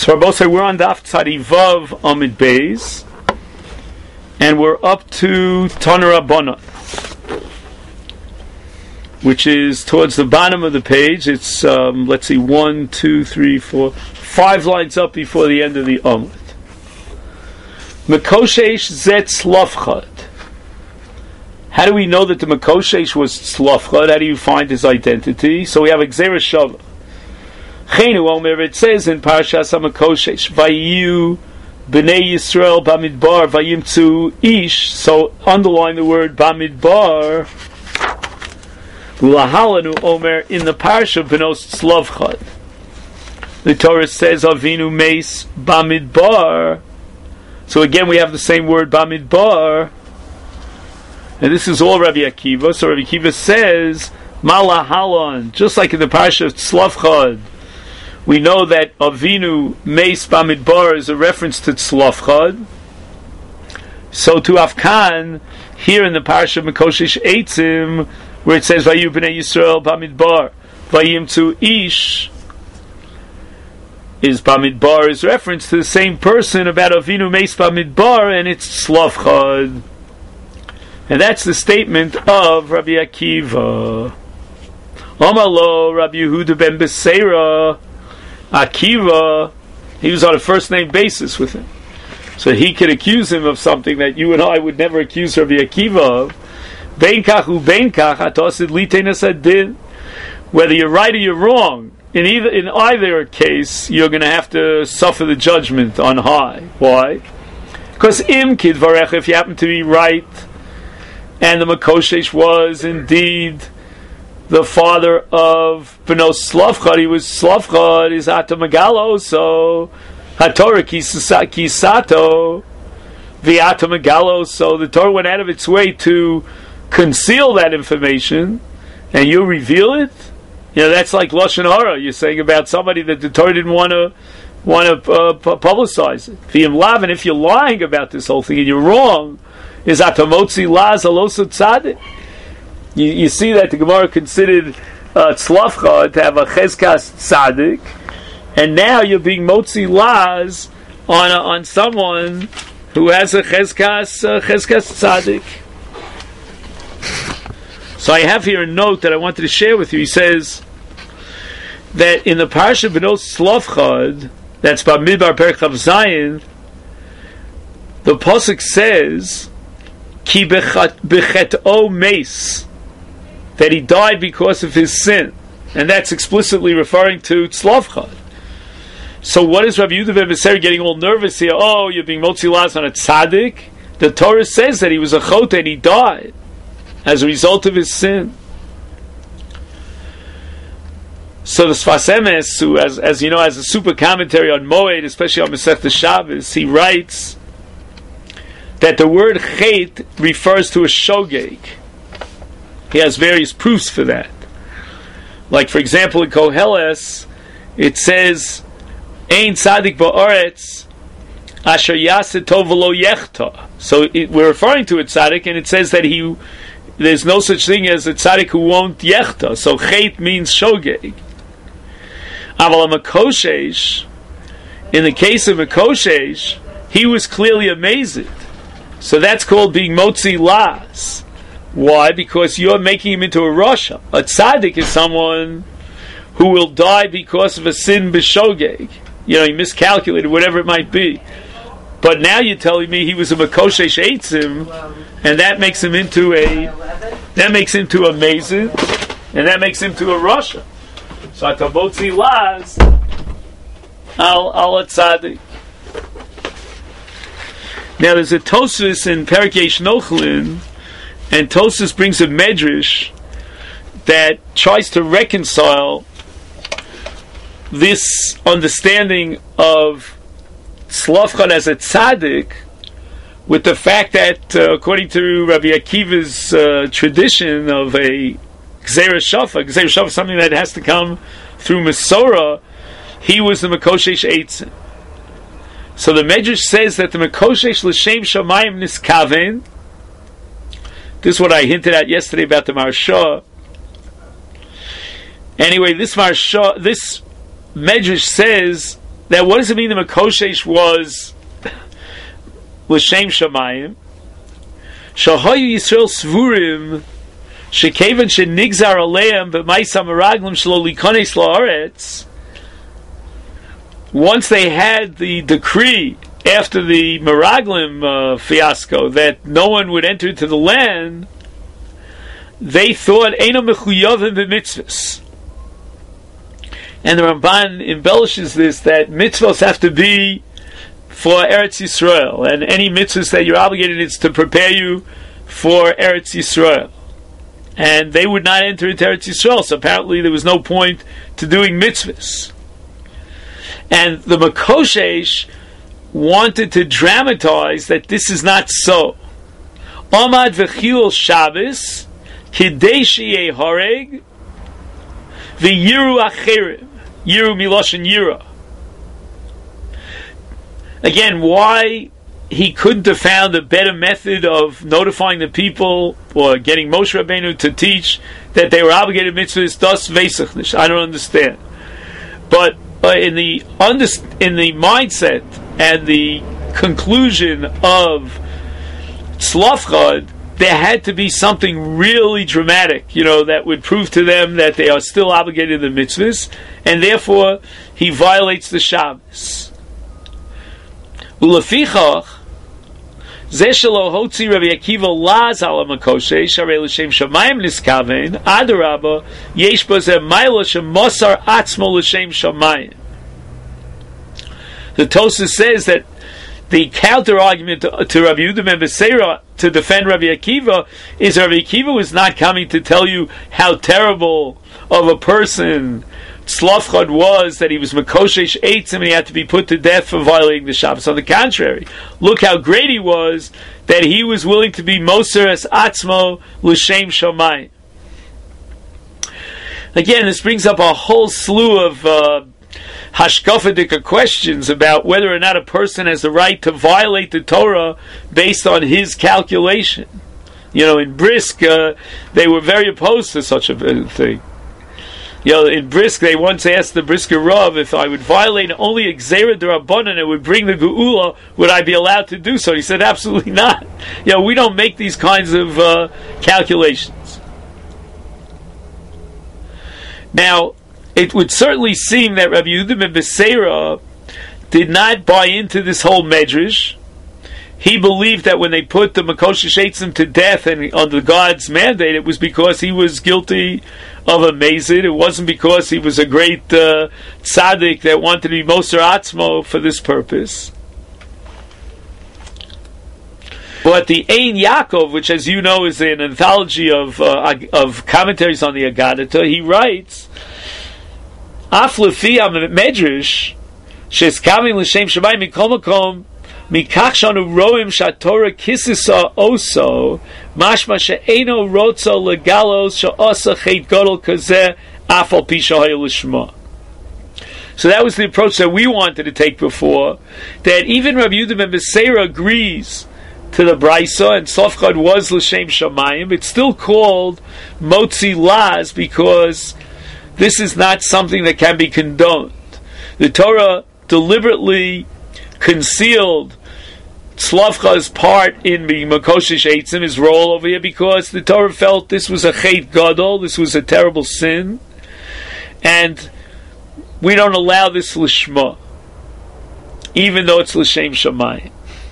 So Rabosai, we're on Daf Tzadi Vav Amid Beis, and we're up to Tanur Rabbanan, which is towards the bottom of the page. It's, 5 lines up before the end of the Amud. Mekoshesh zet Tzlafchad. How do we know that the Mekoshesh was Tzlafchad? How do you find his identity? So we have Gzeira Shava. Chenu Omer, it says in Parashas HaMekoshesh, Vayu B'nei Yisrael Bamidbar Vayimtzu Ish. So underline the word Bamidbar. Ulahalanu Omer in the Parasha B'nos Tzlavchad. The Torah says Avinu Meis Bamidbar. So again we have the same word Bamidbar. And this is all Rabbi Akiva. So Rabbi Akiva says Malahalon, just like in the Parasha Tzlavchad. We know that Avinu Meis Bamidbar is a reference to Tzlafchad. So to Afkan, here in the Parasha Mekoshesh Eitzim, where it says Vayu B'nei Yisrael Bamidbar, Vayimtzu Ish, is Bamidbar is reference to the same person about Avinu Meis Bamidbar, and it's Tzlafchad. And that's the statement of Rabbi Akiva. Amalo Rabbi Yehuda ben Beseira. Akiva, he was on a first name basis with him, so he could accuse him of something that you and I would never accuse Rabbi Akiva of. Whether you're right or you're wrong, in either case, you're going to have to suffer the judgment on high. Why? Because if you happen to be right, and the Mekoshesh was indeed the father of Benos Slavchad, he was Slavchad, is Atamagalo, so HaTorah Kisato, the Atamagalo, so the Torah went out of its way to conceal that information, and you reveal it. You know, that's like Lashon Hara. You're saying about somebody that the Torah didn't want to publicize it. V'im lav, and if you're lying about this whole thing and you're wrong, is Atamotzi Laz Alosu Tzadik. You see that the Gemara considered Tzlafchad to have a Cheskas Tzadik, and now you're being Motzi Laz on someone who has a Cheskas Tzadik. So I have here a note that I wanted to share with you. He says that in the Parasha B'nos Tzlafchad, that's Bamidbar Perek Chav Zayin, the Pasuk says Ki B'chet'o Meis, that he died because of his sin, and that's explicitly referring to Tzlafchad. So what is Rabbi Yehuda ben Beseira getting all nervous here? Oh, you're being Motzi Laz on a tzaddik? The Torah says that he was a chot and he died as a result of his sin. So the Sfas Emes, who, as you know, has a super commentary on Moed, especially on Masechta Shabbos, he writes that the word chet refers to a shogeg. He has various proofs for that. Like, for example, in Koheles, it says, Ein tzadik ba'aretz asher yaseh tov v'lo yechta. So we're referring to a tzaddik, and it says that there's no such thing as a tzaddik who won't yechta. So chet means shogeg. Aval Mekoshesh, in the case of Mekoshesh, he was clearly amazed. So that's called being motzi las. Why? Because you're making him into a rasha. A tzaddik is someone who will die because of a sin b'shogeg. You know, he miscalculated, whatever it might be. But now you're telling me he was a Mekoshesh Eitzim, and that makes him into a amazing, and that makes him to a rasha. So atabotzi laz al tzaddik. Now there's a Tosfos in Perek Yesh Nochlin, and Tosfos brings a medrash that tries to reconcile this understanding of Tzlafchad as a tzaddik with the fact that, according to Rabbi Akiva's tradition of a Gzeira Shava is something that has to come through Mesorah, he was the Mekoshesh Eitzim. So the medrash says that the Mekoshesh L'Shem Shamayim Niskaven. This is what I hinted at yesterday about the Maharsha. Anyway, this Medrash says that what does it mean the Makoshesh was L'Shem Shamayim? Shahayu Yisrael Svurim Shekevan Shenigzar Aleim B'Maisa Meraglim Shelo Likones La'aretz. Once they had the decree after the Meraglim fiasco that no one would enter into the land, they thought Eino Mechuyavim B'Mitzvahs. And the Ramban embellishes this, that mitzvahs have to be for Eretz Yisrael, and any mitzvahs that you're obligated is to prepare you for Eretz Yisrael. And they would not enter into Eretz Yisrael, so apparently there was no point to doing mitzvahs. And the Makoshesh wanted to dramatize that this is not so. Amad v'chil Shabbos, kidei sheyeh hareg, v'yiru acherim. Yiru miloshin yira. Again, why he couldn't have found a better method of notifying the people or getting Moshe Rabbeinu to teach that they were obligated mitzvahs, das veisachnish. I don't understand. But in the mindset and the conclusion of Tzlafchad, there had to be something really dramatic, that would prove to them that they are still obligated to the mitzvahs, and therefore he violates the Shabbos. Ulefichach, Zeh shelo hotzi Rabbi Akiva laz ala makoshesh, harei l'shem shamayim niskaven, adarabba, yesh bo zeh maila shemosar atzmo l'shem shamayim. The Tosafos says that the counter argument to Rabbi Yehuda ben Beseira to defend Rabbi Akiva is Rabbi Akiva was not coming to tell you how terrible of a person Tzlafchad was, that he was Makoshesh Eitzim and he had to be put to death for violating the Shabbos. On the contrary, look how great he was, that he was willing to be Moser es Atzmo L'Shem Shamayim. Again, this brings up a whole slew of hashkafadika questions about whether or not a person has the right to violate the Torah based on his calculation. In Brisk, they were very opposed to such a thing. In Brisk, they once asked the Brisker Rav, if I would violate only Gzeira D'Rabbanan and it would bring the Geula, would I be allowed to do so? He said, absolutely not. We don't make these kinds of calculations. Now, it would certainly seem that Rabbi Yehuda ben Beseira did not buy into this whole medrash. He believed that when they put the Makoshesh Eitzim to death and under God's mandate, it was because he was guilty of a mazid. It wasn't because he was a great tzaddik that wanted to be Moser Atzmo for this purpose. But the Ein Yaakov, which, as you know, is an anthology of commentaries on the Agadah, he writes, Af lefi ha-medrash she'eskavim l'shem shamayim mikol makom mikach shanu roim shatorah kisisa oso mashma she'eno rotzo legalos she'osa chet gadol kazeh af al pi she'haya l'shma. So that was the approach that we wanted to take before, that even Rabbi Yehuda ben Beseira agrees to the Braisa, and Tzlafchad was l'shem shamayim. It's still called motzi laz because this is not something that can be condoned. The Torah deliberately concealed Tzlafchad's part in the Makoshesh Eitzim, his role over here, because the Torah felt this was a chet gadol, this was a terrible sin, and we don't allow this lishma, even though it's l'shem shamayim.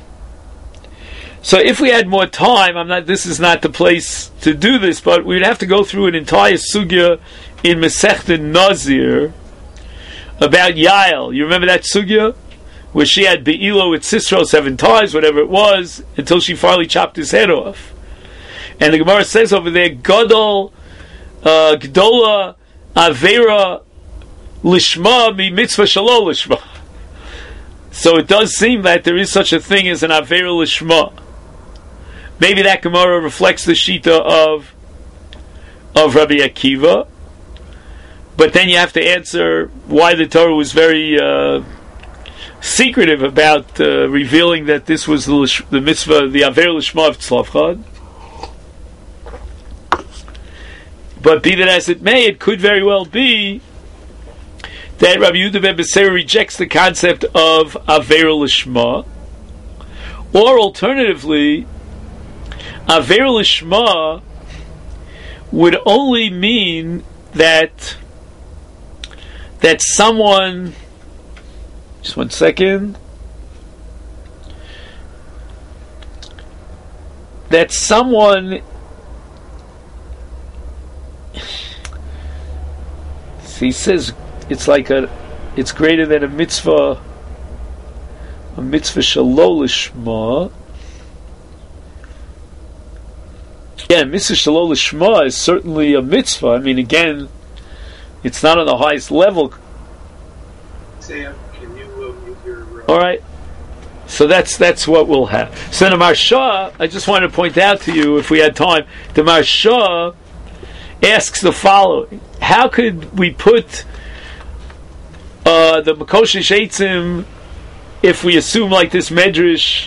So if we had more time, this is not the place to do this, but we'd have to go through an entire sugya in Masechta Nazir about Yael. You remember that sugya? Where she had Be'ilo with Sisro 7 times, whatever it was, until she finally chopped his head off. And the Gemara says over there, Gadol, Gdola, Avera, Lishma, Mi Mitzvah Shalol Lishma. So it does seem that there is such a thing as an Avera Lishma. Maybe that Gemara reflects the Shita of Rabbi Akiva. But then you have to answer why the Torah was very secretive about revealing that this was the mitzvah, the Aver Lishma of Tzlafchad. But be that as it may, it could very well be that Rabbi Yehuda ben Beseira rejects the concept of Avera Lishma, or alternatively, Avera Lishma would only mean that someone, just 1 second, that someone, he says it's greater than a mitzvah shalol lishma. Yeah, mitzvah shalol lishma is certainly a mitzvah. I mean, again, it's not on the highest level. Sam, can you mute your... All right. So that's what we'll have. So the Maharsha, I just wanted to point out to you, if we had time, the Maharsha asks the following: how could we put the Makoshesh Eitzim, if we assume like this Medrash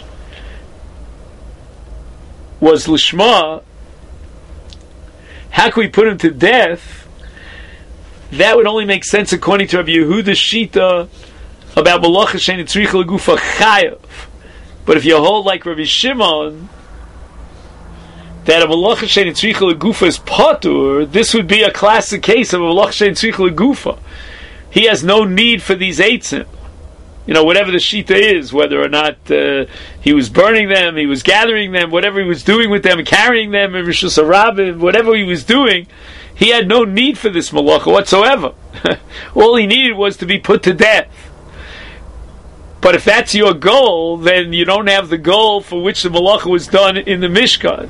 was Lishma, how can we put him to death? That would only make sense according to Rabbi Yehuda's Shita about Malacha Shein Tzricha L'Gufa Chayav. But if you hold like Rabbi Shimon that a Malacha Shein Tzricha L'Gufa is Patur, this would be a classic case of a Malacha Shein Tzricha L'Gufa. He has no need for these eitzim. You know, whatever the Shita is, whether or not he was burning them, he was gathering them, whatever he was doing with them, carrying them in Rishus HaRabim, whatever he was doing, he had no need for this malacha whatsoever. All he needed was to be put to death. But if that's your goal, then you don't have the goal for which the malacha was done in the Mishkan.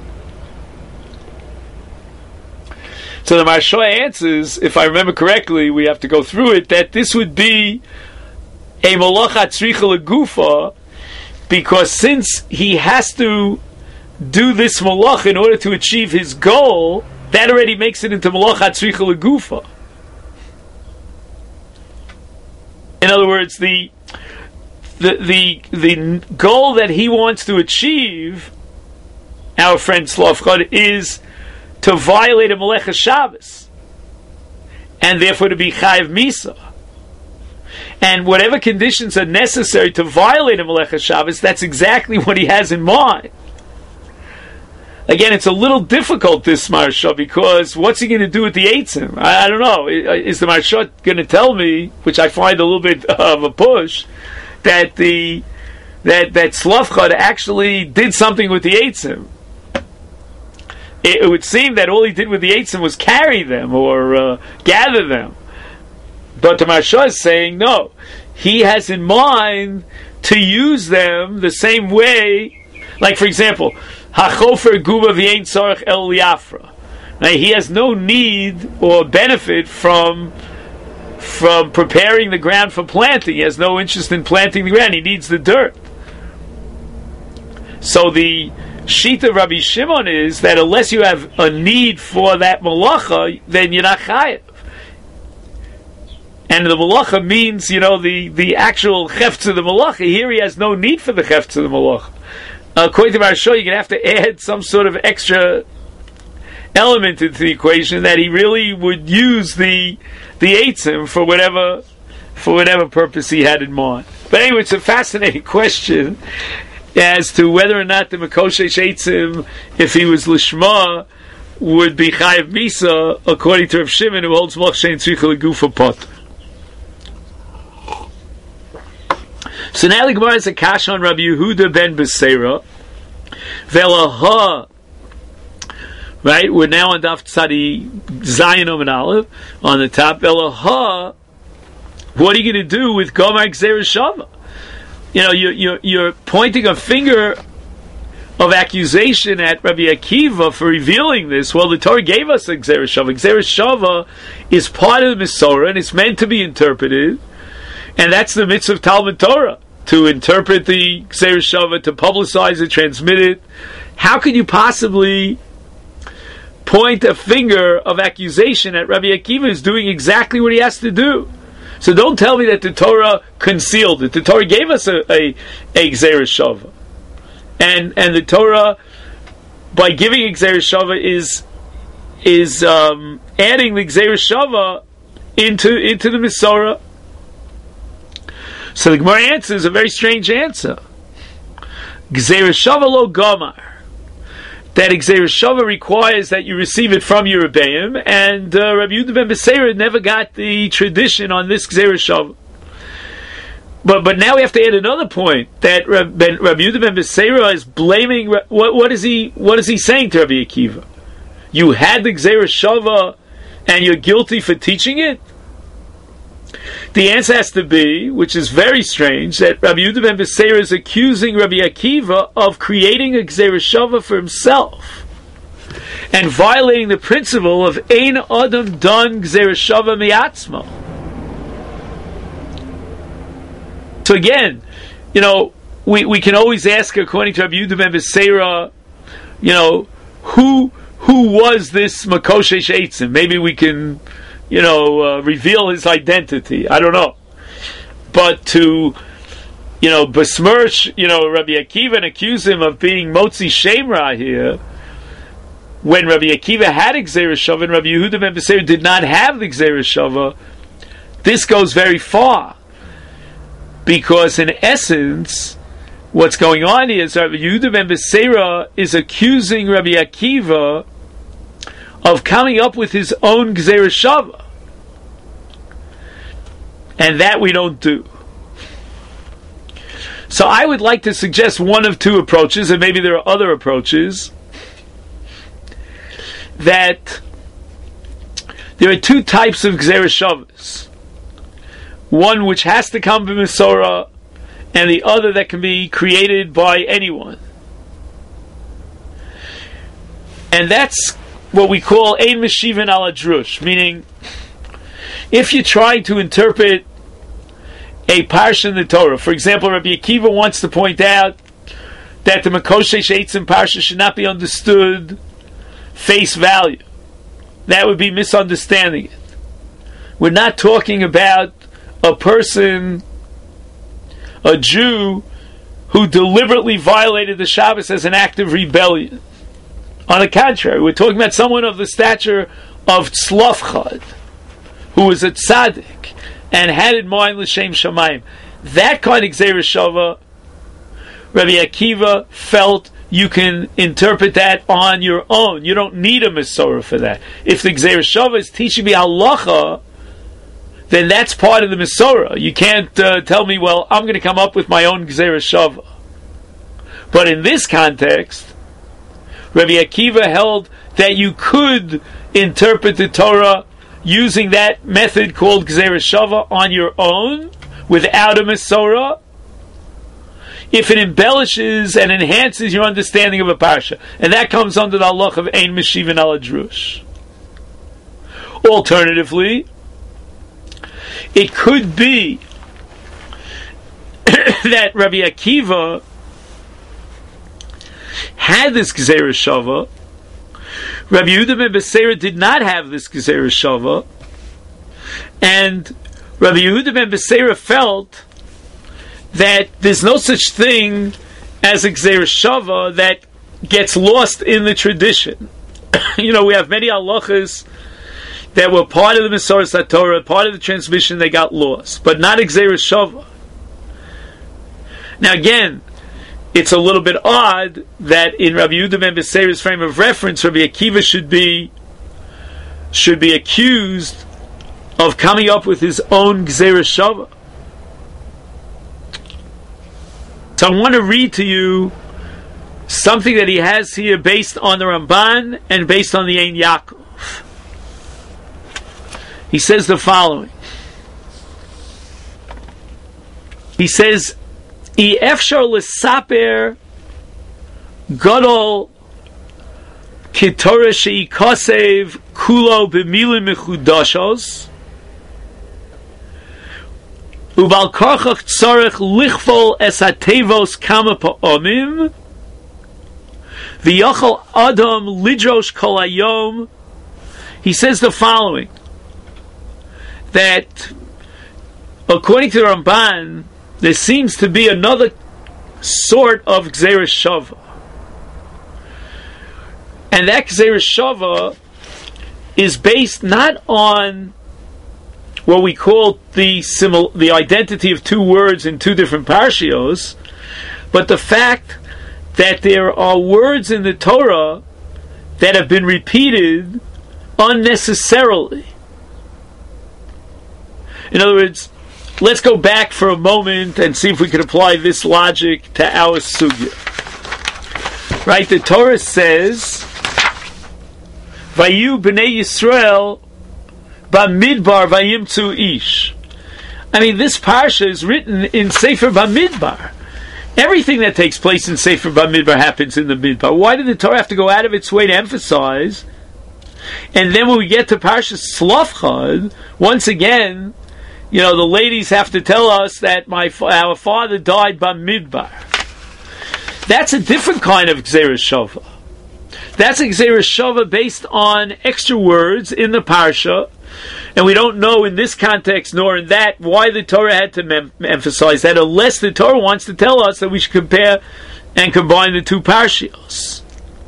So the Maharsha answers, if I remember correctly, we have to go through it, that this would be a malacha tzricha legufa, because since he has to do this malacha in order to achieve his goal, that already makes it into malacha tzricha legufa. In other words, the goal that he wants to achieve, our friend Slavchad, is to violate a Melecha Shabbos, and therefore to be Chayiv Misa. And whatever conditions are necessary to violate a Melecha Shabbos, that's exactly what he has in mind. Again, it's a little difficult, this Maharsha, because what's he going to do with the Eitzim? I don't know. Is the Maharsha going to tell me, which I find a little bit of a push, that Slavchad actually did something with the Eitzim? It would seem that all he did with the Eitzim was carry them or gather them. But the Maharsha is saying, no, he has in mind to use them the same way. Like, for example, Hachofer Guba V'Ein Tzarech El Liafra. Now, he has no need or benefit from preparing the ground for planting. He has no interest in planting the ground. He needs the dirt. So the Shita of Rabbi Shimon is that unless you have a need for that malacha, then you're not chayav. And the malacha means, the actual chefetz of the malacha. Here he has no need for the chefetz of the malacha. According to Maharsha, you're going to have to add some sort of extra element into the equation that he really would use the eitzim for whatever purpose he had in mind. But anyway, it's a fascinating question as to whether or not the Makoshesh Eitzim, if he was Lishma, would be Chayiv Misa, according to Rav Shimon, who holds Malach Shein Tzricha L'Gufa Pot. So now the Gemara is a kasha on Rabbi Yehuda ben Beseira. Velaha, right? We're now on Daf Tzadi Zayin Omen Aleph on the top. Velaha, what are you going to do with Gomar Gzeira Shava? You're pointing a finger of accusation at Rabbi Akiva for revealing this. Well, the Torah gave us a Gzeira Shava. Gzeira Shava is part of the Misorah, and it's meant to be interpreted. And that's the mitzvah of Talmud Torah, to interpret the Gzeira Shava, to publicize it, transmit it. How could you possibly point a finger of accusation at Rabbi Akiva, who's doing exactly what he has to do? So don't tell me that the Torah concealed it. The Torah gave us a Gzeira Shava. And the Torah, by giving a Gzeira Shava, is adding the Gzeira Shava into the Misorah. So the Gemara answers a very strange answer. Gzeira Shava lo Gomar. That Gzeira Shava requires that you receive it from your Rebbeim, and Rabbi Yehuda ben Beseira never got the tradition on this Gzeira Shava. But now we have to add another point, that Rabbi Yehuda ben Beseira is blaming, what is he saying to Rabbi Akiva? You had the Gzeira Shava and you're guilty for teaching it? The answer has to be, which is very strange, that Rabbi Yehuda ben Beseira is accusing Rabbi Akiva of creating a Gzeira Shava for himself and violating the principle of Ein Adam Dan Gzeira Shava Mi'atzmo. So again, we can always ask, according to Rabbi Yehuda ben Beseira, who was this Makoshesh Eitzim? Maybe we can reveal his identity. I don't know. But to, besmirch, Rabbi Akiva and accuse him of being Motzi Shemra here, when Rabbi Akiva had a Gzeira Shava and Rabbi Yehuda ben Beseira did not have the Gzeira Shava, this goes very far. Because in essence, what's going on here is Rabbi Yehuda ben Beseira is accusing Rabbi Akiva of coming up with his own Gzeira Shava. And that we don't do. So I would like to suggest one of two approaches, and maybe there are other approaches, that there are two types of Gzeira Shavas. One which has to come from Mesorah, and the other that can be created by anyone. And that's what we call Ein Meshivin Ala Drush, meaning if you try to interpret a parsha in the Torah, for example, Rabbi Akiva wants to point out that the Makoshesh Eitzim parsha should not be understood face value. That would be misunderstanding it. We're not talking about a person, a Jew, who deliberately violated the Shabbos as an act of rebellion. On the contrary, we're talking about someone of the stature of Tzlofchad, who was a tzaddik and had in mind l'shem shamayim. That kind of Gzeira Shava, Rabbi Akiva felt you can interpret that on your own. You don't need a Mesorah for that. If the Gzeira Shava is teaching me halacha, then that's part of the Mesorah. You can't tell me, well, I'm going to come up with my own Gzeira Shava. But in this context, Rabbi Akiva held that you could interpret the Torah using that method called Gzeira Shava on your own, without a Mesorah, if it embellishes and enhances your understanding of a parsha. And that comes under the halach of Ein Meshivin Ala Drush. Alternatively, it could be that Rabbi Akiva had this Gzeira Shava. Rabbi Yehuda ben Beseira did not have this Gzeira Shava, and Rabbi Yehuda ben Beseira felt that there's no such thing as a Gzeira Shava that gets lost in the tradition. We have many halachas that were part of the Mesorah Torah, part of the transmission, they got lost, but not a Gzeira Shava. Now again, it's a little bit odd that in Rabbi Yehuda ben Beseira's frame of reference, Rabbi Akiva should be accused of coming up with his own Gzeira Shava. So I want to read to you something that he has here based on the Ramban and based on the Ein Yaakov. He says the following. He says, I efshar l'saper gadol kitorah she'ikosev kulo b'milim mechudashos ubal karchach tzarech lichfol es hatevos kama pa'omim v'yachal adam lidrosh kol hayom. He says the following, that according to the Ramban, there seems to be another sort of Gzeira Shava. And that Gzeira Shava is based not on what we call the identity of two words in two different parshios, but the fact that there are words in the Torah that have been repeated unnecessarily. In other words, let's go back for a moment and see if we can apply this logic to our sugya. Right, the Torah says, Vayu b'nei Yisrael b'midbar vayimtzu ish. I mean, this parsha is written in Sefer Bamidbar. Everything that takes place in Sefer Bamidbar happens in the Midbar. Why did the Torah have to go out of its way to emphasize? And then when we get to Parsha Shlofchad, once again, the ladies have to tell us that our father died Bamidbar. That's a different kind of Gzeirah Shova. That's a Gzeirah Shova based on extra words in the Parsha, and we don't know in this context nor in that why the Torah had to emphasize that, unless the Torah wants to tell us that we should compare and combine the two parshios.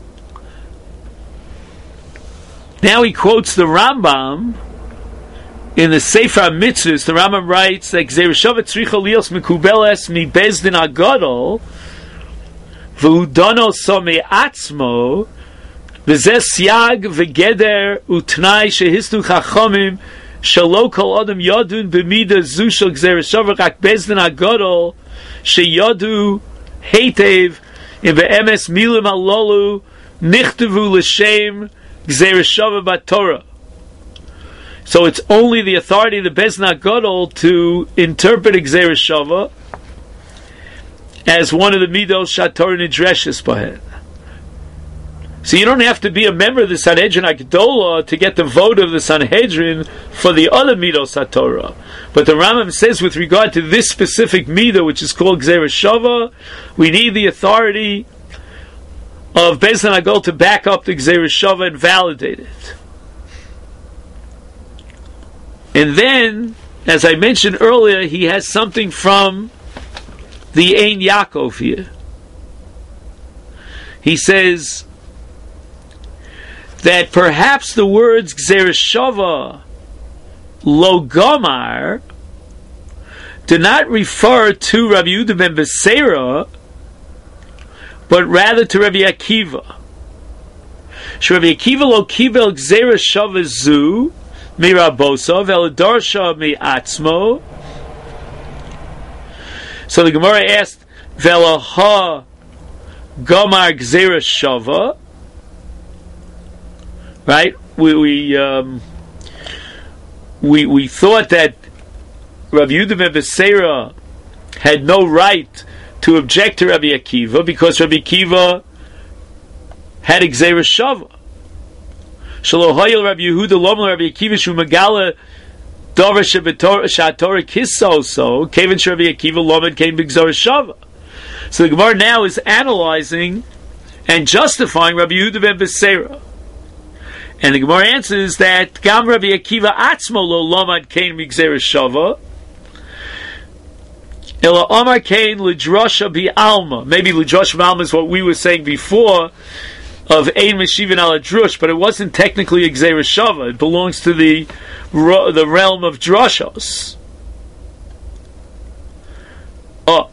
Now he quotes the Rambam in the Sefer HaMitzvos. The Rambam writes that Gzeirah Shova tzricha lios mekubeles mi bezdin agadol v'udono so me'atzmo v'zeh siyag v'geder utnai shehistu chachomim shelo kol adam yodun b'mida zu shel Gzeirah Shova rak bezdin agadol sheyodu heitev in be'emes milim alolu nichtavu l'shem Gzeirah Shova b'Torah. So it's only the authority of the Bezdin Gadol to interpret Gzeirah Shova as one of the midos shatorah nidreshes b'hen. So you don't have to be a member of the Sanhedrin Agdola to get the vote of the Sanhedrin for the other midos haTorah. But the Rambam says with regard to this specific midah, which is called Gzeirah Shova, we need the authority of Bezdin Agol to back up the Gzeirah Shova and validate it. And then, as I mentioned earlier, he has something from the Ein Yaakov here. He says that perhaps the words Gzeirah Shova Lo Gomar do not refer to Rabbi Yehuda ben Beseira, but rather to Rabbi Akiva. Rabbi Akiva Lo Kibel Gzeirah Shova Zu Mirabosa Veladorsha Mi'atzmo. So the Gemara asked, Velaha Gomar Gzeirah Shova. Right? We thought that Rabbi Yehuda ben Beseira had no right to object to Rabbi Akiva because Rabbi Akiva had a Gzeirah Shova. Shalohoyel Rabbi Yehuda Lom Rabbi Akiva Shu Megala Dover Shatorah Kisoso Kevin Rabbi Akiva Lomad came B'Gzeirah Shova. So the Gemara now is analyzing and justifying Rabbi Yehuda ben Beseira, and the Gemara answers that Gam Rabbi Akiva Atzmo Lo Lomad came B'Gzeirah Shova. Ela Omar Kain L'Drosha B'Alma. Maybe L'Drosha B'Alma is what we were saying before of Ein Meshivin Ala Drush, but it wasn't technically a Gzeirah Shova. It belongs to the realm of Droshos. Oh.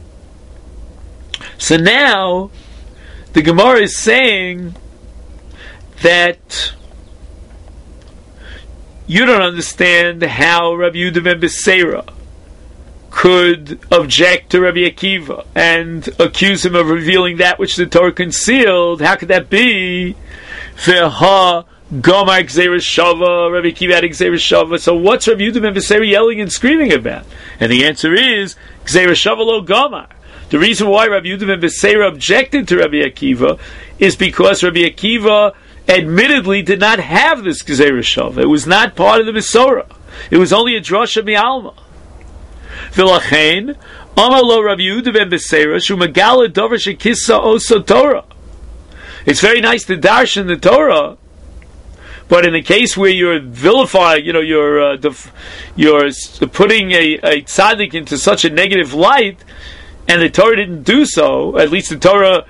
So now, the Gemara is saying that you don't understand how Rabbi Yehuda ben Beseira could object to Rabbi Akiva and accuse him of revealing that which the Torah concealed. How could that be? Ve'ha Gomar Gzeirah Shova, Rabbi Akiva had Gzeirah Shova. So what's Rabbi Yehuda ben Beseira yelling and screaming about? And the answer is Gzeirah Shova Lo Gomar. The reason why Rabbi Yehuda ben Beseira objected to Rabbi Akiva is because Rabbi Akiva admittedly did not have this Gzeirah Shova. It was not part of the Mesorah. It was only a drasha mi'alma. V'lachein, Amar lo Rabbi Yehuda ben Beseira, shu megala dover shekissa oso Torah. It's very nice to darshan the Torah, but in the case where you're vilifying, you're putting a tzaddik into such a negative light, and the Torah didn't do so, at least the Torah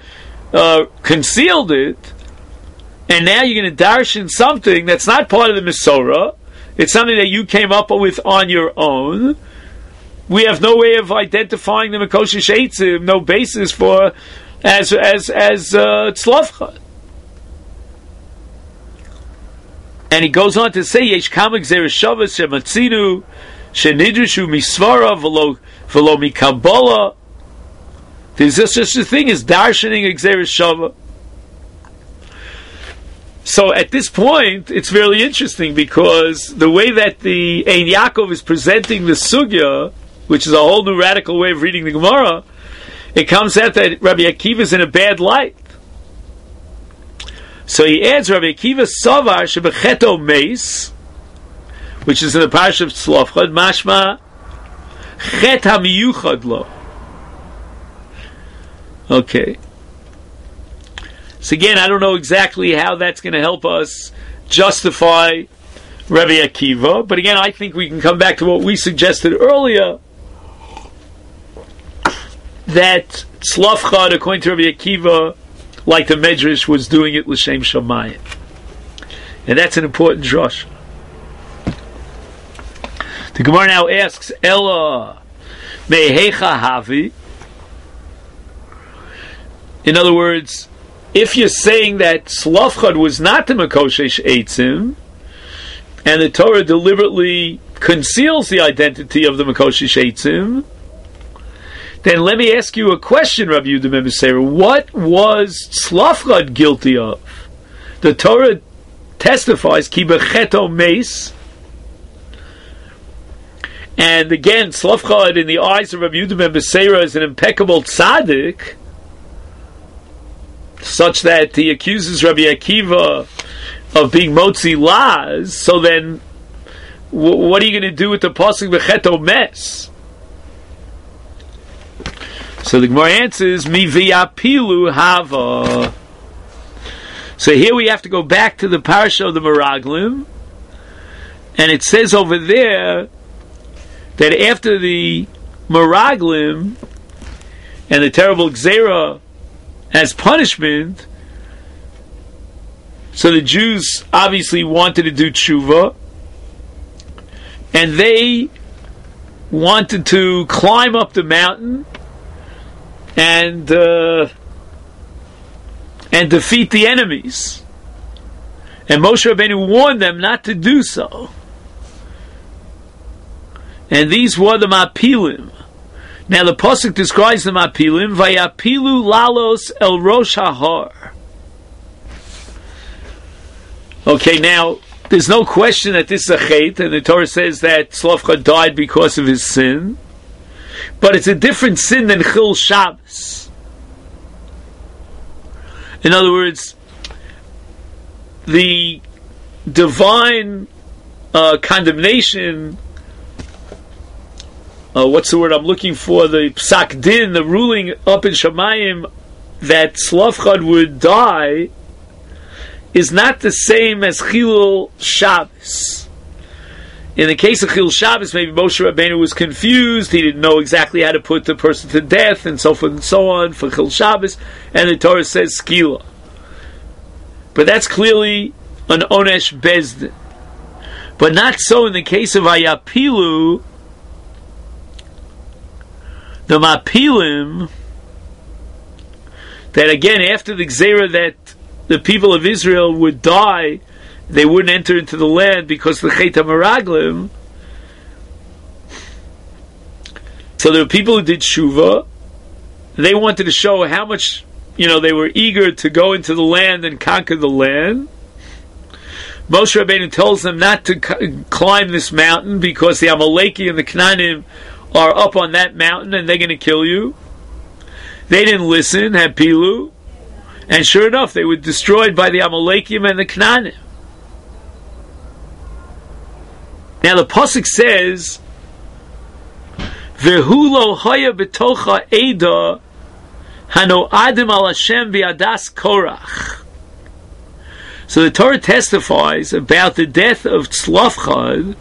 concealed it, and now you're going to darshan something that's not part of the Mesorah, It's something that you came up with on your own. We have no way of identifying the Mekoshish Eitzim, no basis for as tzlavcha. And he goes on to say, Yesh kama gzeres shavas shematzinu shenidrishu misvara v'lo mikabala. There's just such a thing as darshaning gzeres shava. So at this point, it's really interesting because the way that the Ein Yaakov is presenting the sugya, which is a whole new radical way of reading the Gemara, it comes out that Rabbi Akiva is in a bad light. So he adds Rabbi Akiva Savar shebecheto meis, which is in the parasha of Tzlofchad, mashma chet hamiyuchad lo. Okay. So again, I don't know exactly how that's going to help us justify Rabbi Akiva, but again, I think we can come back to what we suggested earlier, that Tzlofchad, according to Rabbi Akiva, like the Medrash, was doing it l'shem shamayim. And that's an important drush. The Gemara now asks, Ella mehecha havi? In other words, if you're saying that Tzlofchad was not the Mekoshesh Eitzim, and the Torah deliberately conceals the identity of the Mekoshesh Eitzim, then let me ask you a question, Rabbi Yehuda ben Beseira. What was Tzlofchad guilty of? The Torah testifies, Ki becheto meis, and again, Tzlofchad in the eyes of Rabbi Yehuda ben Beseira is an impeccable tzaddik, such that he accuses Rabbi Akiva of being motzi laz. So then, what are you going to do with the pasuk becheto mes? So the Gemara answers, mi v'yapilu hava. So here we have to go back to the parasha of the Meraglim, and it says over there that after the Meraglim and the terrible Gzera as punishment, so the Jews obviously wanted to do tshuva, and they wanted to climb up the mountain and defeat the enemies. And Moshe Rabbeinu warned them not to do so. And these were the Mapilim. Now the pasuk describes the Mapilim, Vayapilu lalos el rosh hahar. Okay, now there's no question that this is a chet, and the Torah says that Tzlofchad died because of his sin, but it's a different sin than Chil Shabbos. In other words, the divine condemnation, what's the word I'm looking for? The psak din, the ruling up in Shamayim that Tzlofchad would die, is not the same as Chilul Shabbos. In the case of Chilul Shabbos, maybe Moshe Rabbeinu was confused, he didn't know exactly how to put the person to death, and so forth and so on for Chilul Shabbos, and the Torah says Skila. But that's clearly an Onesh Bezdin. But not so in the case of Ayapilu. The Mapilim, that again, after the Gzera that the people of Israel would die, they wouldn't enter into the land because of the Chet HaMeraglim. So there were people who did Shuvah. They wanted to show how much, they were eager to go into the land and conquer the land. Moshe Rabbeinu tells them not to climb this mountain because the Amaleki and the Canaanim are up on that mountain and they're going to kill you. They didn't listen, had Pilu, and sure enough, they were destroyed by the Amalekim and the Canaanim. Now the pasuk says, "Vehu lo haya betocha eda hano adim al Hashem biadas Korach." So the Torah testifies about the death of Tzlofchad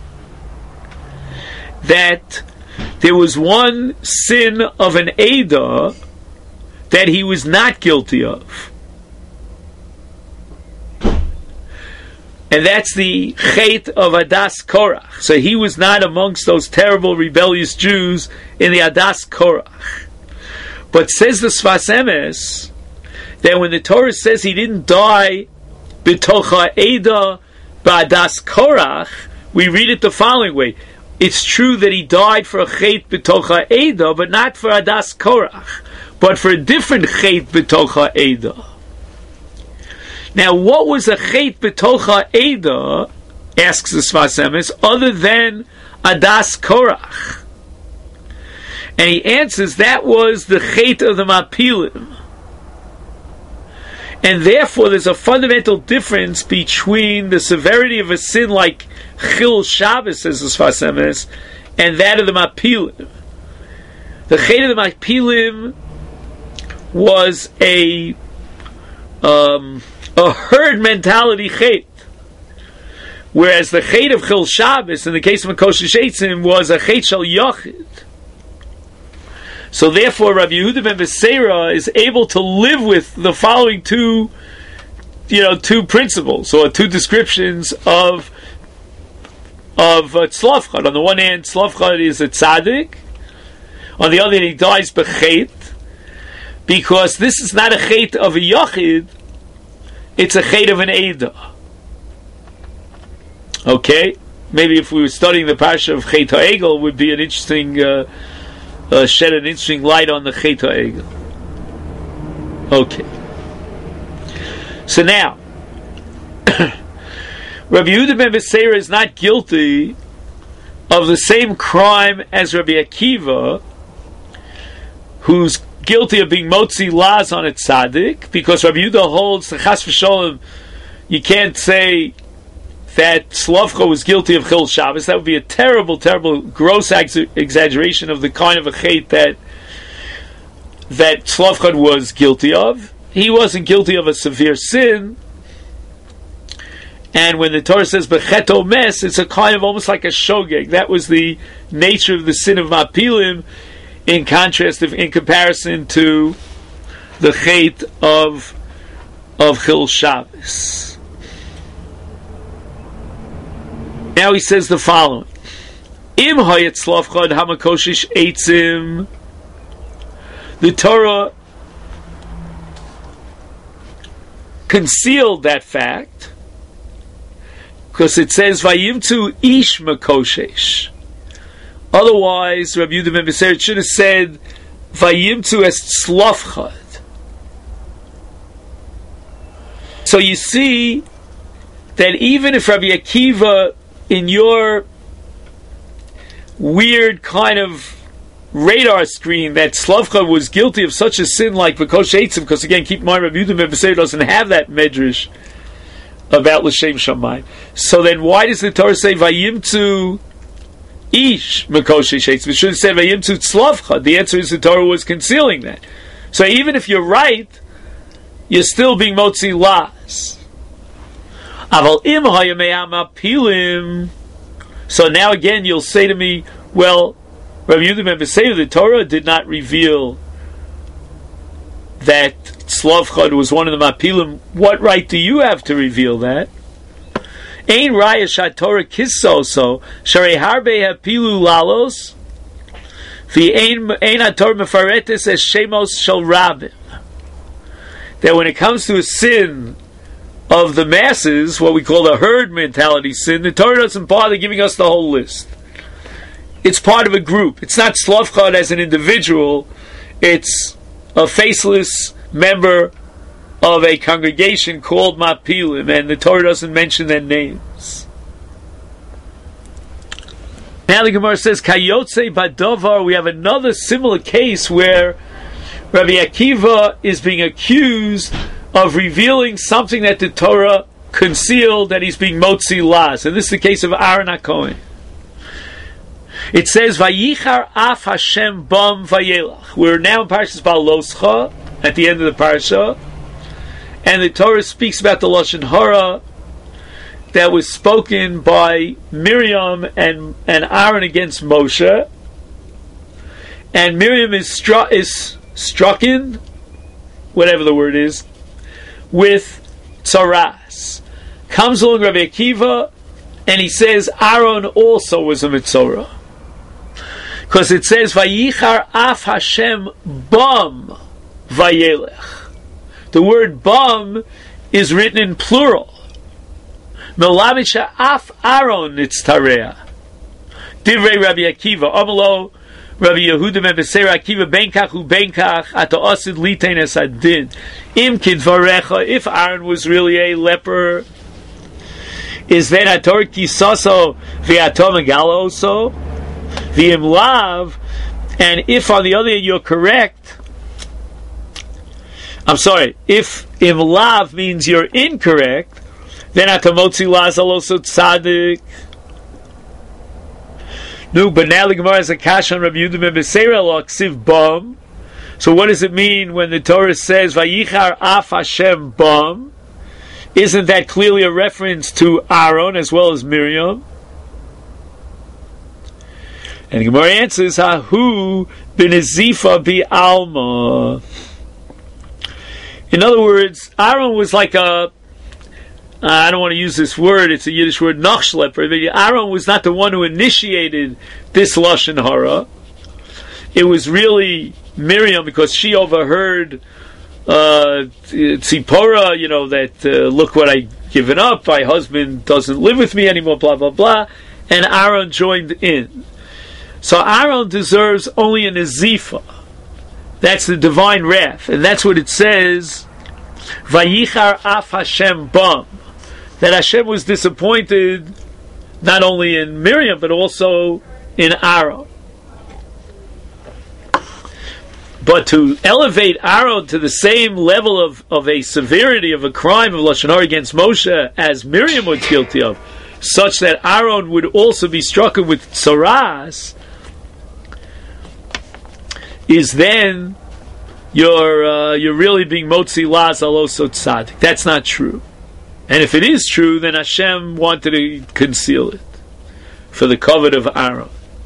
that there was one sin of an Eda that he was not guilty of. And that's the Chet of Adas Korach. So he was not amongst those terrible rebellious Jews in the Adas Korach. But says the Sfas Emes that when the Torah says he didn't die b'tocha Eda b'Adas Korach, we read it the following way. It's true that he died for a Chet b'tocha Eda, but not for Adas Korach, but for a different Chet b'tocha Eda. Now, what was a Chet b'tocha Eda, asks the Sfas Emes, other than Adas Korach? And he answers that was the Chet of the Mapilim. And therefore there's a fundamental difference between the severity of a sin like Chil Shabbos, says the Sfas Emes, and that of the Mapilim. The Chet of the Mapilim was a herd mentality Chet, whereas the Chet of Chil Shabbos, in the case of Makoshish Eitzim, was a Chet Shel Yochid. So therefore, Rabbi Yehuda ben Beseira is able to live with the following two principles, or two descriptions of Tzlafchad. On the one hand, Tzlafchad is a tzaddik. On the other hand, he dies b'chet, because this is not a chet of a yachid, it's a chet of an Eidah. Okay? Maybe if we were studying the parsha of Chet HaEgel, would be an interesting... shed an interesting light on the Chet HaEgel. Okay. So now, Rabbi Yehuda ben Beseira is not guilty of the same crime as Rabbi Akiva, who's guilty of being motzi las on a tzaddik, because Rabbi Yehuda holds the chas v'sholem, you can't say that Slavcha was guilty of Chil Shabbos. That would be a terrible, terrible, gross exaggeration of the kind of a chet that Slavcha was guilty of. He wasn't guilty of a severe sin. And when the Torah says Becheto Mes, it's a kind of almost like a shogeg. That was the nature of the sin of Mapilim, in comparison to the chet of Chil Shabbos. Now he says the following: Im hayet Tzlafchad hamakoshish eitzim. The Torah concealed that fact because it says Vayimtu ish makoshesh. Otherwise, Rabbi Yehuda ben Beseira should have said Vayimtu es Tzlafchad. So you see that even if Rabbi Akiva, in your weird kind of radar screen, that Slavcha was guilty of such a sin like Bekosh Eitzim, because again, keep in mind, Rabbi Yehuda ben Beseira doesn't have that medrash about L'Shem Shamayim. So then why does the Torah say Vayimtu ish Bekosh Eitzim? It should have said Vayimtu Tzlavcha. The answer is the Torah was concealing that. So even if you're right, you're still being motzi las. So now again you'll say to me, well, Rabbi Yehuda ben Beseira, the Torah did not reveal that Tzlafchad was one of the Mapilim. What right do you have to reveal that? Ein raya shatorah kisoso sharei harbe hapilu lalos vi ein hatorah mefaretes es shemos shel rabim. That when it comes to a sin of the masses, what we call the herd mentality sin, the Torah doesn't bother giving us the whole list. It's part of a group. It's not Slavchad as an individual. It's a faceless member of a congregation called Mapilim, and the Torah doesn't mention their names. Now the Gemara says, Kayotze Badovar, we have another similar case where Rabbi Akiva is being accused of revealing something that the Torah concealed, that he's being motzi las. And this is the case of Aaron HaKohen. It says, Vayichar af Hashem bam vayelach. We're now in Parshas Baloscha, at the end of the Parsha, and the Torah speaks about the Lashon Hara that was spoken by Miriam and Aaron against Moshe. And Miriam is strucken, whatever the word is, with tzaras. Comes along Rabbi Akiva, and he says Aaron also was a Mitzorah. Because it says, Vayichar af Hashem bam vayelech. The word bam is written in plural. Melamisha af Aaron nitztareah. Divrei Rabbi Akiva. Amalo Rabbi Yehuda ben Beseir Akiva benkach u benkach ata osid litein es adin. Im kidvarecha, if Aaron was really a leper, is then ator kisoso v'ato megalo also v'im lav, and if on the other hand you're correct, I'm sorry, if im lav means you're incorrect, then atamotzi lazal also tzaddik. No, but now the Gemara has a kash on Rabbi Yehuda ben Beseira lo ksiv bam. So what does it mean when the Torah says Vayichar af Hashem bam? Isn't that clearly a reference to Aaron as well as Miriam? And the Gemara answers, Hahu b'nezifa bi'alma. In other words, Aaron was like a, I don't want to use this word, it's a Yiddish word, nachschlepper, but Aaron was not the one who initiated this Lashon Hara. It was really Miriam, because she overheard Tzipora, that look what I given up, my husband doesn't live with me anymore, blah, blah, blah, and Aaron joined in. So Aaron deserves only a Nazifa. That's the divine wrath, and that's what it says, Vayichar af Hashem bam. That Hashem was disappointed not only in Miriam, but also in Aaron. But to elevate Aaron to the same level of a severity of a crime of Lashon Hara against Moshe as Miriam was guilty of, such that Aaron would also be struck with tzaras, is then you're really being motzi laz al oso tzaddik. That's not true. And if it is true, then Hashem wanted to conceal it for the covet of Aaron.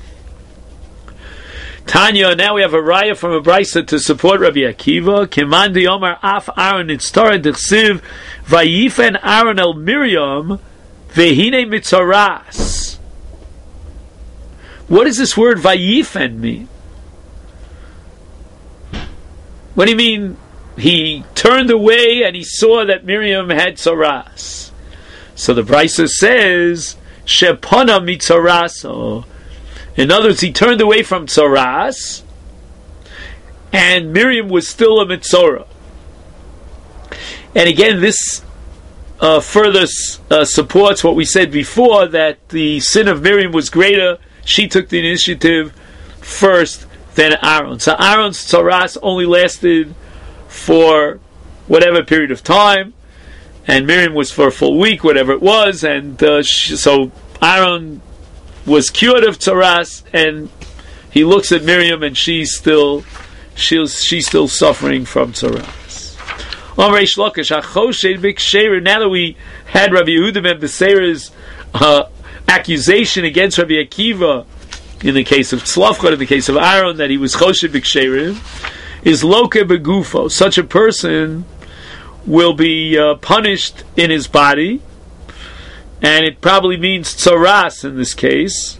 Tanya, now we have a raya from a brisa to support Rabbi Akiva. Kemandi Omar af Aaron itztara d'chsiv vayifen Aaron el Miriam vehine mitzaras. What does this word vayifen mean? What do you mean? He turned away and he saw that Miriam had tzaras. So the brisa says shepana mitzaraso. In other words, he turned away from tzaras, and Miriam was still a mitzorah. And again, this further supports what we said before, that the sin of Miriam was greater. She took the initiative first than Aaron. So Aaron's tzaras only lasted for whatever period of time, and Miriam was for a full week, whatever it was, and so Aaron was cured of tzaras, and he looks at Miriam, and she's still suffering from tzaras. Now that we had Rabbi Yehuda ben Beseira's accusation against Rabbi Akiva in the case of Tzlafchad, in the case of Aaron, that he was choshed b'ksherim, is loke begufo. Such a person will be punished in his body, and it probably means tzaras in this case.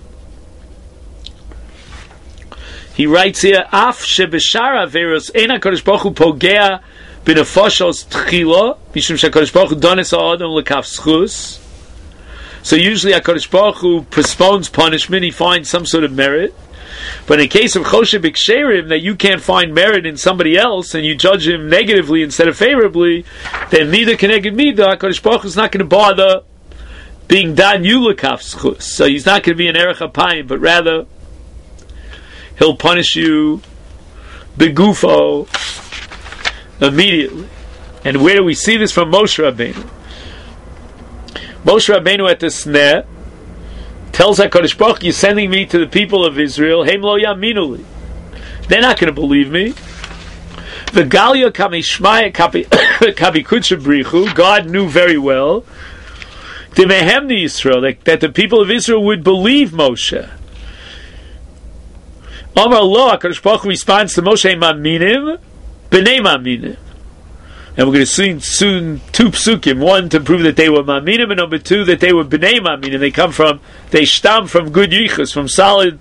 He writes here, Af shebeshara averos ein HaKadosh Baruch Hu pogea b'nefashos tchila mishum sheHaKadosh Baruch Hu dones ha'adam lekaf schus. So usually HaKadosh Baruch Hu postpones punishment, he finds some sort of merit. But in the case of choshed b'ksherim, that you can't find merit in somebody else and you judge him negatively instead of favorably, then neither keneged midah, HaKadosh Baruch Hu is not going to bother being dan yulakaf schus. So he's not going to be an erech apayim, but rather he'll punish you begufo immediately. And where do we see this from Moshe Rabbeinu? Moshe Rabbeinu at the sneh tells HaKadosh Baruch Hu, you're sending me to the people of Israel, Heim lo yaminuli. They're not going to believe me. V'galia kamishmaya kabikutsha brichu, God knew very well Dimehemni Yisrael, that the people of Israel would believe Moshe. Amar lo, HaKadosh Baruch Hu responds to Moshe, Maminim, B'nei Maminim. And we're going to see soon two psukim. One to prove that they were maminim, and number two that they were b'nei maminim. They stam from good yichus, from solid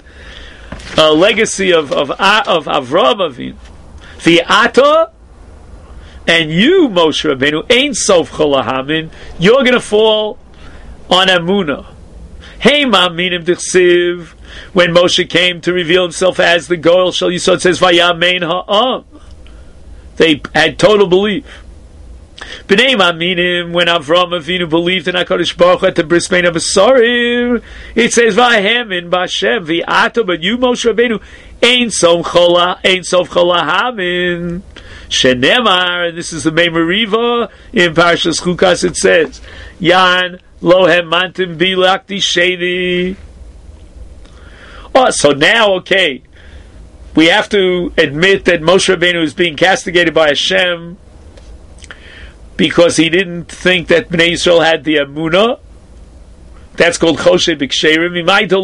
legacy of Avraham Avinu. V'ata, and you, Moshe Rabbeinu, ain't sof cholahamin. You're going to fall on Amunah. Hey, maminim d'chsiv. When Moshe came to reveal himself as the Goel Shel Yisod, it says Vayamein ha'am. They had total belief. B'nei maminim, when Avraham Avinu believed in HaKadosh Baruch Hu at the Bris Bein HaBesarim, it says Vahemin b'Hashem v'ato, but you, Moshe Rabbeinu, ain't sof cholahamin. Shenemar, and this is the Meimer Riva in Parashas Chukas. It says Yan lohem mantim bilakti sheni. Oh, so now, okay, we have to admit that Moshe Rabbeinu is being castigated by Hashem because he didn't think that Bnei Yisrael had the Amunah. That's called Choshe B'Ksherim.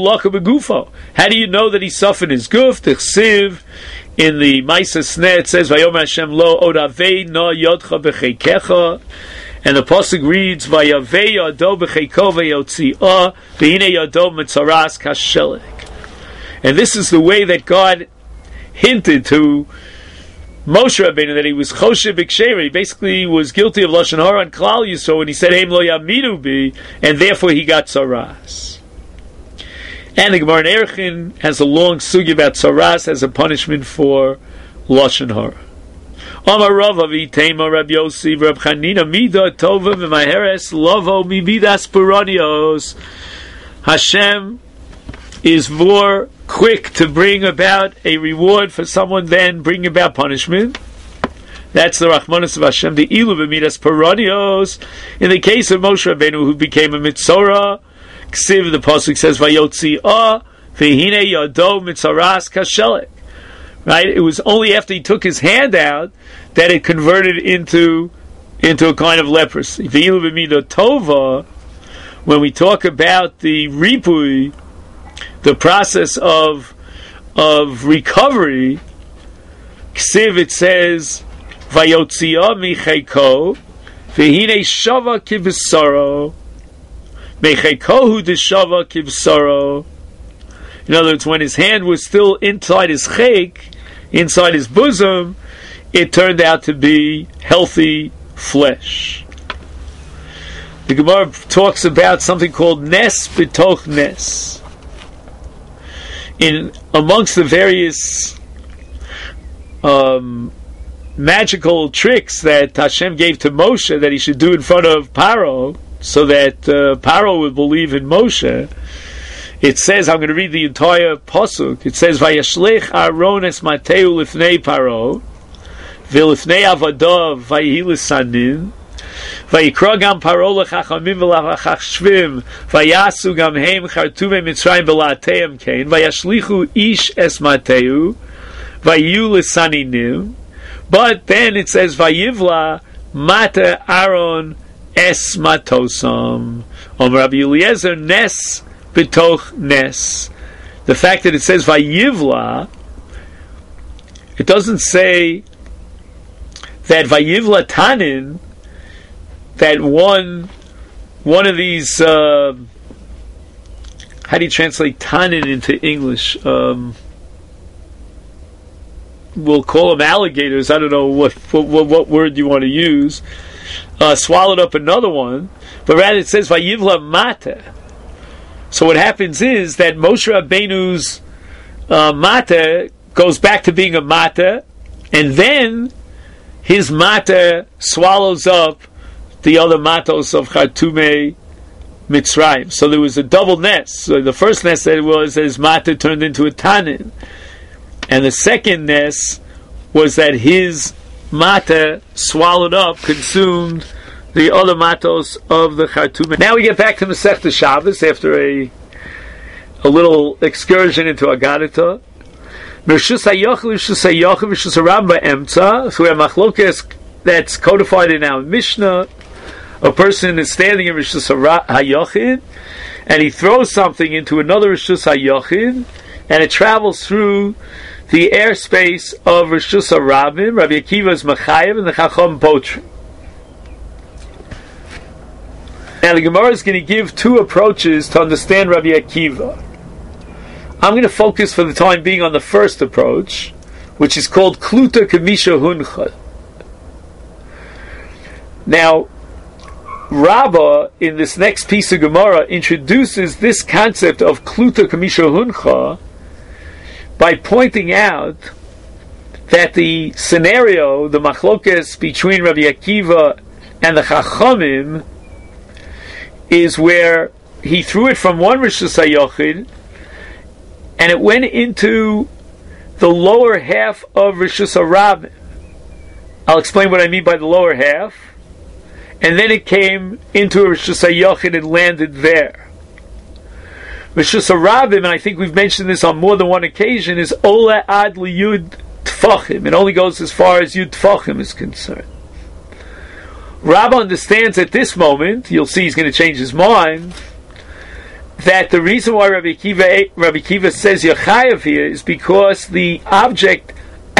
How do you know that he suffered his guf? T'chsiv, in the Maisa Sneh, it says, Vayom Hashem lo odavei no yodcha b'cheikecha. And the pasuk reads, Vayavei yado b'cheiko v'yotzi'ah v'hine yado mitzaras kashelek. And this is the way that God hinted to Moshe Rabbeinu that he was Choshe B'Ksherim. He basically was guilty of Lashon Hara on Klal Yisrael when he said, Heim lo yamidu bi, and therefore he got tzaras. And the Gemara in Erchin has a long sugi about tzaras as a punishment for Lashon Hara. Amar Rav Avitema Rab Yossi Rab Chanina Mida Tova V'Maheres Lovo Mibidas Puranios. Hashem is more quick to bring about a reward for someone than bring about punishment. That's the Rachmanis of Hashem, the Ilu B'Midas Paranios. In the case of Moshe Rabbeinu, who became a Mitzorah, Ksiv, the pasuk says, Vayotzi'ah, V'hine Yado Mitzaras Kashelek. Right? It was only after he took his hand out that it converted into a kind of leprosy. V'ilu B'Midah Tova, when we talk about the Ripui, the process of recovery, Ksiv, it says, Vayotzia micheiko, v'hine shava kivsaro, mecheikohu deshava kivsaro. In other words, when his hand was still inside his chek, inside his bosom, it turned out to be healthy flesh. The Gemara talks about something called nes b'toch nes. In amongst the various magical tricks that Hashem gave to Moshe that he should do in front of Paro, so that Paro would believe in Moshe, it says, I'm going to read the entire pasuk. It says, "Vayashlech Aaron es Mateu lifnei Paro, v'lifnei avadav vayihi l'sanin." Vayikra gam Paro lechachamim v'lachachshvim vayasu gam heim chartume mitzrayim v'laateim kein vayashlichu ish es mateu vayu l'saninim. But then it says vayivla mata Aaron es matosam. Rabbi Eliezer nes b'toch nes. The fact that it says vayivla, it doesn't say that vayivla tanin, that one of these, how do you translate tanin into English? We'll call them alligators. I don't know what word you want to use. Swallowed up another one, but rather it says vayivla mata. So what happens is that Moshe Rabbeinu's mata goes back to being a mata, and then his mata swallows up the other matos of Chartume Mitzrayim. So there was a double nest. So the first nest that was that his mata turned into a tanin, and the second nest was that his mata swallowed up, consumed the other matos of the Chartume. Now we get back to Masechta Shabbos after a little excursion into Agadita. Rishus Hayochel, Rishus Hayochel, Rishus Haramba Emtza. So we have machlokes that's codified in our Mishnah. A person is standing in Rishus Hayochid, and he throws something into another Rishus Hayochid, and it travels through the airspace of Rishus Harabim. Rabbi Akiva is Machayev, and the Chacham Potri. Now the Gemara is going to give two approaches to understand Rabbi Akiva. I'm going to focus for the time being on the first approach, which is called Kluta Kamisha Huncha. Now, Rabbah, in this next piece of Gemara, introduces this concept of Kluta Kamisha Huncha by pointing out that the scenario, the machlokes between Rabbi Akiva and the Chachamim, is where he threw it from one Rishus HaYochid, and it went into the lower half of Rishus HaRabim. I'll explain what I mean by the lower half. And then it came into Rishus HaYochid and landed there. Rishus HaRabim, and I think we've mentioned this on more than one occasion, is Ola Ad Liyud Tfachim. It only goes as far as Yud Tfachim is concerned. Rabbah understands at this moment, you'll see he's going to change his mind, that the reason why Rabbi Akiva says Yechayev here is because the object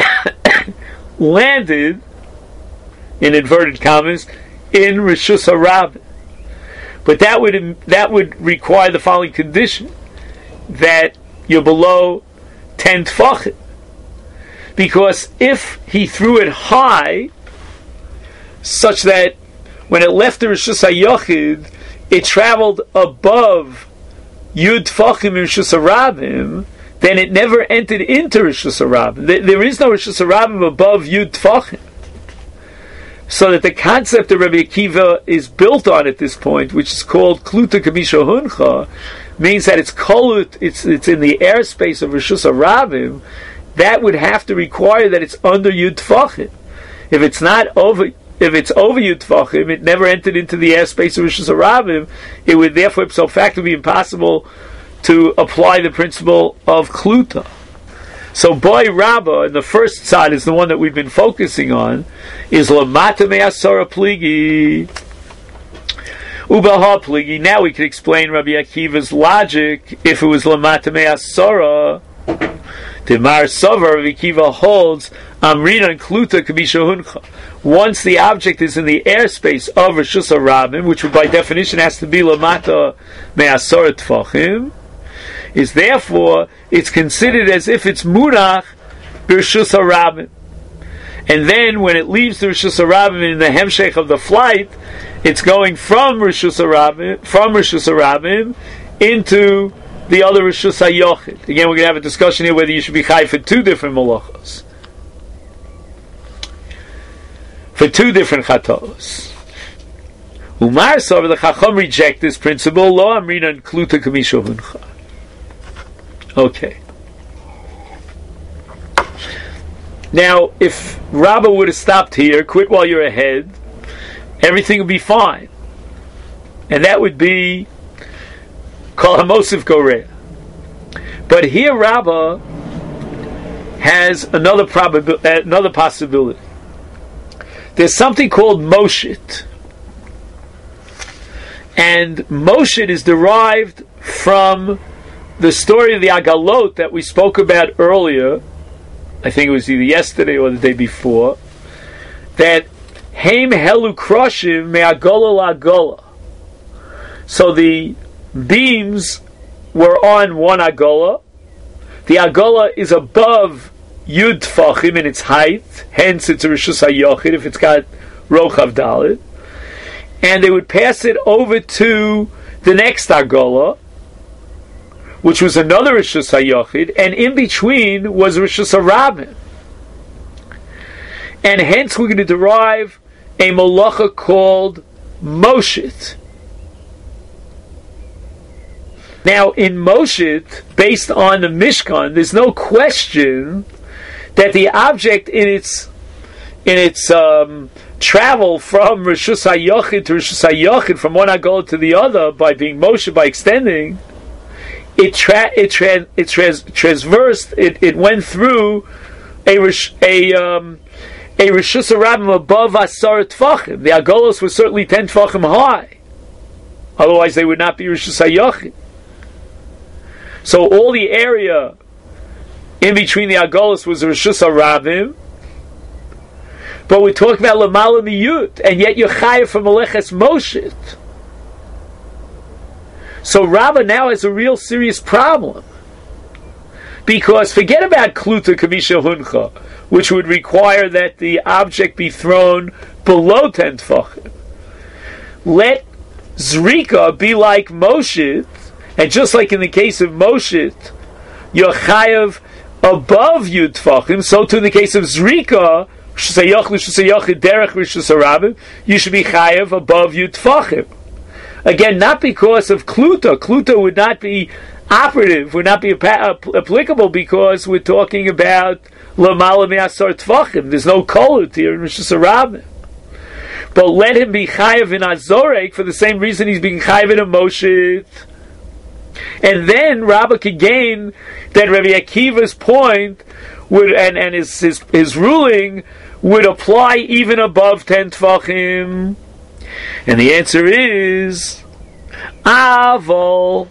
landed, in inverted commas, in Rishus HaRabim. But that would require the following condition, that you're below 10 Tfachim. Because if he threw it high, such that when it left the Rishus HaYochid, it traveled above Yud Tfachim in Rishus HaRabim, then it never entered into Rishus HaRabim. There is no Rishus HaRabim above Yud Tfachim. So that the concept of Rabbi Akiva is built on at this point, which is called Kluta Kamisha Huncha, means that it's kolut, it's in the airspace of Rishus HaRabim. That would have to require that it's under Yud Tfachim. If it's over Yud Tfachim, it never entered into the airspace of Rishus HaRabim. It would therefore, ipso facto, be impossible to apply the principle of Kluta. So, boy, Rabbah, and the first side is the one that we've been focusing on, is Lamata Me'asara Pligi. Ubaha Pligi. Now we can explain Rabbi Akiva's logic if it was Lamata Me'asara. The Mar Sovar Rabbi Akiva holds Amrina and Kluta Kamisha Huncha. Once the object is in the airspace of Rishus HaRabim, which by definition has to be Lamata Me'asara Tfachim, is therefore it's considered as if it's Munach Rishus HaRabim. And then when it leaves the Rishus HaRabim in the hemshech of the flight, it's going from Rishus HaRabim into the other Rishus HaYochid. Again, we're going to have a discussion here whether you should be chai for two different malachos, for two different chatos. Umar Sover, the Chacham reject this principle. Lo Amrina and Kluta Kamisha Huncha. Okay. Now, if Rabbah would have stopped here, quit while you're ahead, everything would be fine. And that would be Kol HaMosif Goreh. But here Rabbah has another possibility. There's something called Moshit. And Moshit is derived from the story of the Agalot that we spoke about earlier. I think it was either yesterday or the day before, that Haim Helu Kroshim Me'agola La'agola. So the beams were on one Agola. The Agola is above Yud Tfachim in its height, hence it's a Rishus HaYochid if it's got Rochav Dalet. And they would pass it over to the next Agola, which was another Rishus HaYochid, and in between was Rishus HaRabim. And hence we're going to derive a malacha called Moshit. Now, in Moshit, based on the Mishkan, there's no question that the object in its travel from Rishus HaYochid to Rishus HaYochid, from one Agola to the other, by being Moshe, by extending, it transversed, it went through a Rishus HaRabim above Asar Tfachim. The Agolos were certainly 10 Tfachim high. Otherwise they would not be Rishus HaYochid. So all the area in between the Agolos was Rishus HaRabim. But we're talking about Lamala Miyut, and yet you're chayav from Meleches Moshit. So Rabbah now has a real serious problem. Because forget about Kluta Kamisha Huncha, which would require that the object be thrown below 10 Tfachim. Let Zrika be like Moshit, and just like in the case of Moshit, you're chayav above Yud Tfachim, so too in the case of Zrika, you should be chayav above Yud Tfachim. Again, not because of Kluta. Kluta would not be operative, would not be applicable because we're talking about Lamala Me'asar Tfachim. There's no kolut here in Rishus HaRabim. But let him be chayav in Azorek for the same reason he's being chayav in a Moshit. And then Rabbah could gain that Rabbi Akiva's point would, and his ruling would apply even above 10 Tfachim. And the answer is Avol.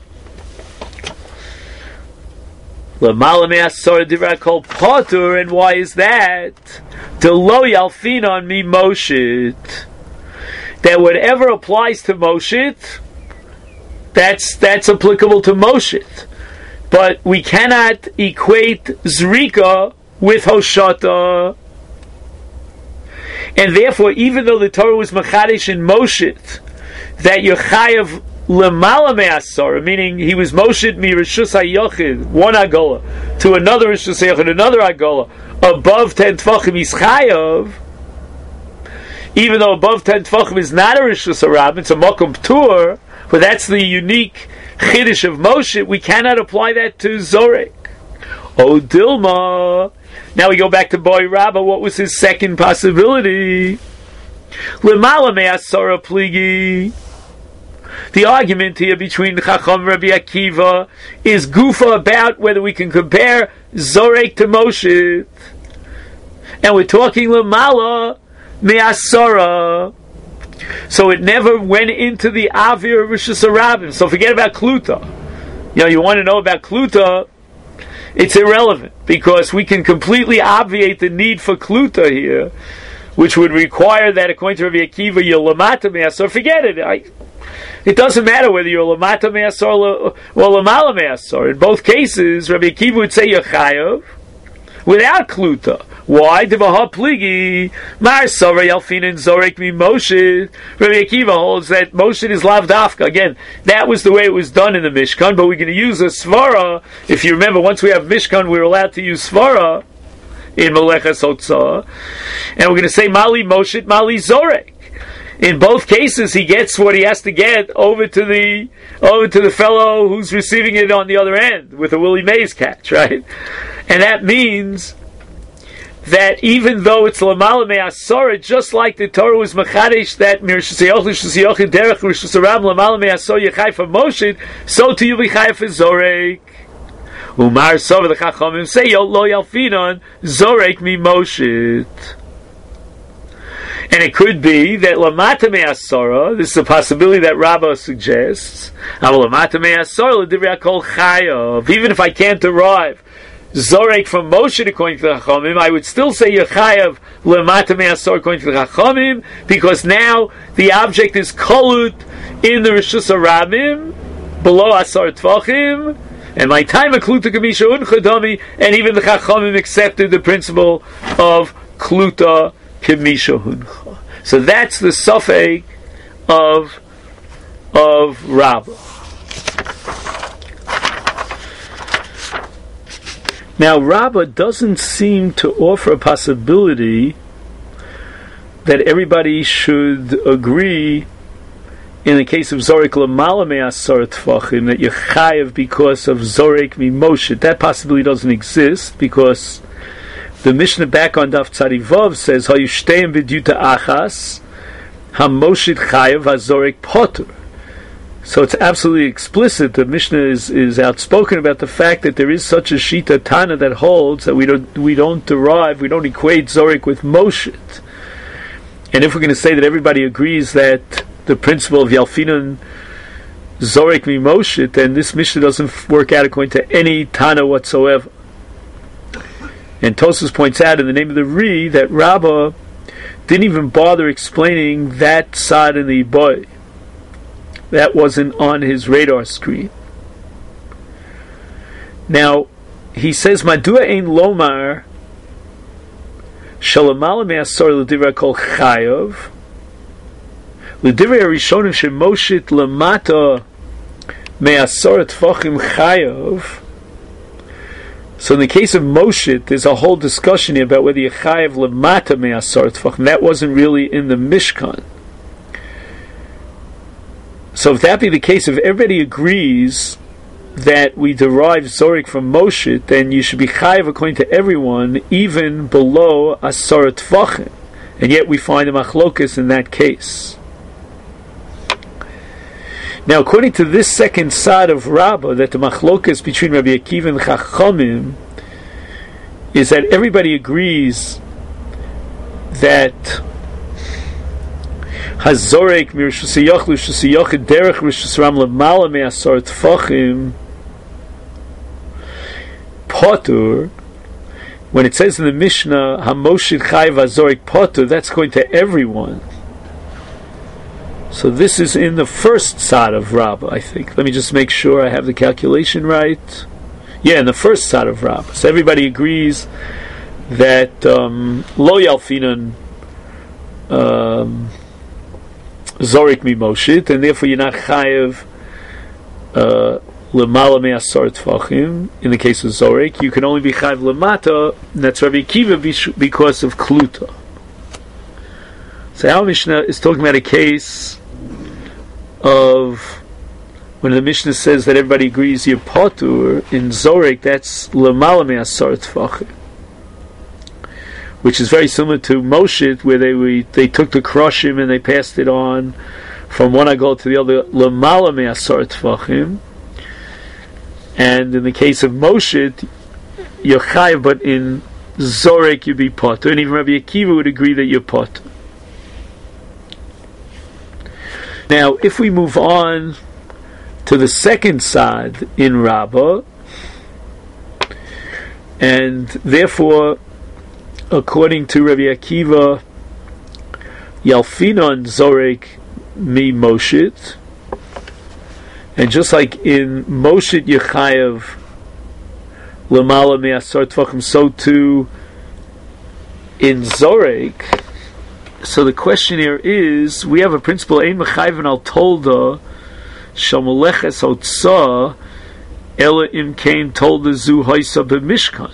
L'mala me'asor divra kol potur, and why is that? To lo yalfinon mi moshit. That whatever applies to moshit, that's applicable to moshit. But we cannot equate zrika with hoshata. And therefore, even though the Torah was machadish in moshit, that you're chayav L'mala me'asor, meaning he was moshit mi rishus hayochid, one agola, to another rishus hayochid, another agola, above 10 tfachim he's chayav, even though above 10 tfachim is not a rishus harab, it's a mokum ptur, but that's the unique chiddush of moshit, we cannot apply that to Zorek. O Dilma. Now we go back to Boy Rabbah, what was his second possibility? L'mala me'asor pligi. The argument here between Chacham and Rabbi Akiva is gufa about whether we can compare Zorek to Moshe. And we're talking Lamala Me'asara. So it never went into the Avir of Rishus HaRabim. So forget about Kluta. You want to know about Kluta, it's irrelevant, because we can completely obviate the need for Kluta here, which would require that, according to Rabbi Akiva, you're Lamata Me'asar. Forget it. It doesn't matter whether you're Lamata Me'asar or Lamala Me'asar. In both cases, Rabbi Akiva would say you're Chayav without Kluta. Why? Devaha Pligi, Mar Sara Yalfin and Zorek Mi Moshe. Rabbi Akiva holds that Moshe is Lav Dafka. Again, that was the way it was done in the Mishkan, but we're going to use a Svara. If you remember, once we have Mishkan, we're allowed to use Svara in Melechas Hotzah. And we're going to say Mali Moshe, Mali Zorek. In both cases, he gets what he has to get over to the fellow who's receiving it on the other end with a Willie Mays catch, right? And that means that even though it's Lamala Me'asor, just like the Torah was Machadesh that Mirshasayochin Derech Rishasaram Lamala Me'asor Yechai for Moshe, so to you be Chai for Zorek. Umar Sova the Chachamim say Lo Yalfinon Zorek Mi Moshe. And it could be that Lamata Me'asora, this is a possibility that Rabbah suggests, Lamata Me'asora L'divrei Kol Chayav, even if I can't derive Zorek from Moshe according to the Chachamim, I would still say Yechayav Lamata Me'asor according to the Chachamim, because now the object is Kolut in the Rishus HaRabim, below Asar Tvachim, and my time of Kluta Kamisha Unchadami, and even the Chachamim accepted the principle of Kluta Kemisha Huncha. So that's the suffix of Rabbah. Now Rabbah doesn't seem to offer a possibility that everybody should agree in the case of Zorek L'mala Me'asar Tfachim that you're chayav because of Zorek Mi Moshe. That possibility doesn't exist, because the Mishnah back on Daf Tzadi Vav says, "Hayushteim b'dyuta achas, hamoshit chayav hazorek potur." So it's absolutely explicit. The Mishnah is outspoken about the fact that there is such a shita tana that holds that we don't equate zorek with moshit. And if we're going to say that everybody agrees that the principle of Yalfinon zorek mi moshit, then this Mishnah doesn't work out according to any tana whatsoever. And Tosfos points out in the name of the Ri that Rabbah didn't even bother explaining that side in the Iboy. That wasn't on his radar screen. Now, he says, Madua ein lomar shalamala me'asor l'divrei kol chayav l'divrei harishonim shemoshit lamata me'asor tfachim chayav. So in the case of Moshit, there's a whole discussion here about whether you chayav lamata me'asor tfachim. That wasn't really in the Mishkan. So if that be the case, if everybody agrees that we derive Zorik from Moshe, then you should be chayav according to everyone, even below Asar Tvachim. And yet we find a machlokas in that case. Now, according to this second side of Rabbah, that the machlokas between Rabbi Akiva and Chachamim is that everybody agrees that Hazorek mirshusayach l'shusayach derech rishusram lemala me'asar tfachim potur. When it says in the Mishnah Hamoshid Chayv Hazorek potur, that's going to everyone. So this is in the first side of Rabbah, I think. Let me just make sure I have the calculation right. Yeah, in the first side of Rabbah. So everybody agrees that lo yalfinan Zorik mi Moshit, and therefore you're not chayev lemala me'asar tfachim. In the case of Zorik, you can only be chayev lemata, and that's Rabbi Akiva because of kluta. So our Mishnah is talking about a case of when the Mishnah says that everybody agrees you're potur in Zorik, that's lemala me'asar tfachim, which is very similar to Moshe, where they took the kroshim and they passed it on from one agol to the other, lemala me'asar tfachim. And in the case of Moshe, you're chayav, but in Zorek you'd be potter. And even Rabbi Akiva would agree that you're potter. Now, if we move on to the second side in Rabbah, and therefore, according to Rabbi Akiva, Yalfinon Zorek mi Moshit, and just like in Moshit Yechayev Lamala me'asar tfachim, so too in Zorek. So the question here is, we have a principle, Ein Mechayven al Tolda Shamaleches Otsa Ela Im Kain Tolda Zu Hoisa B'Mishkan.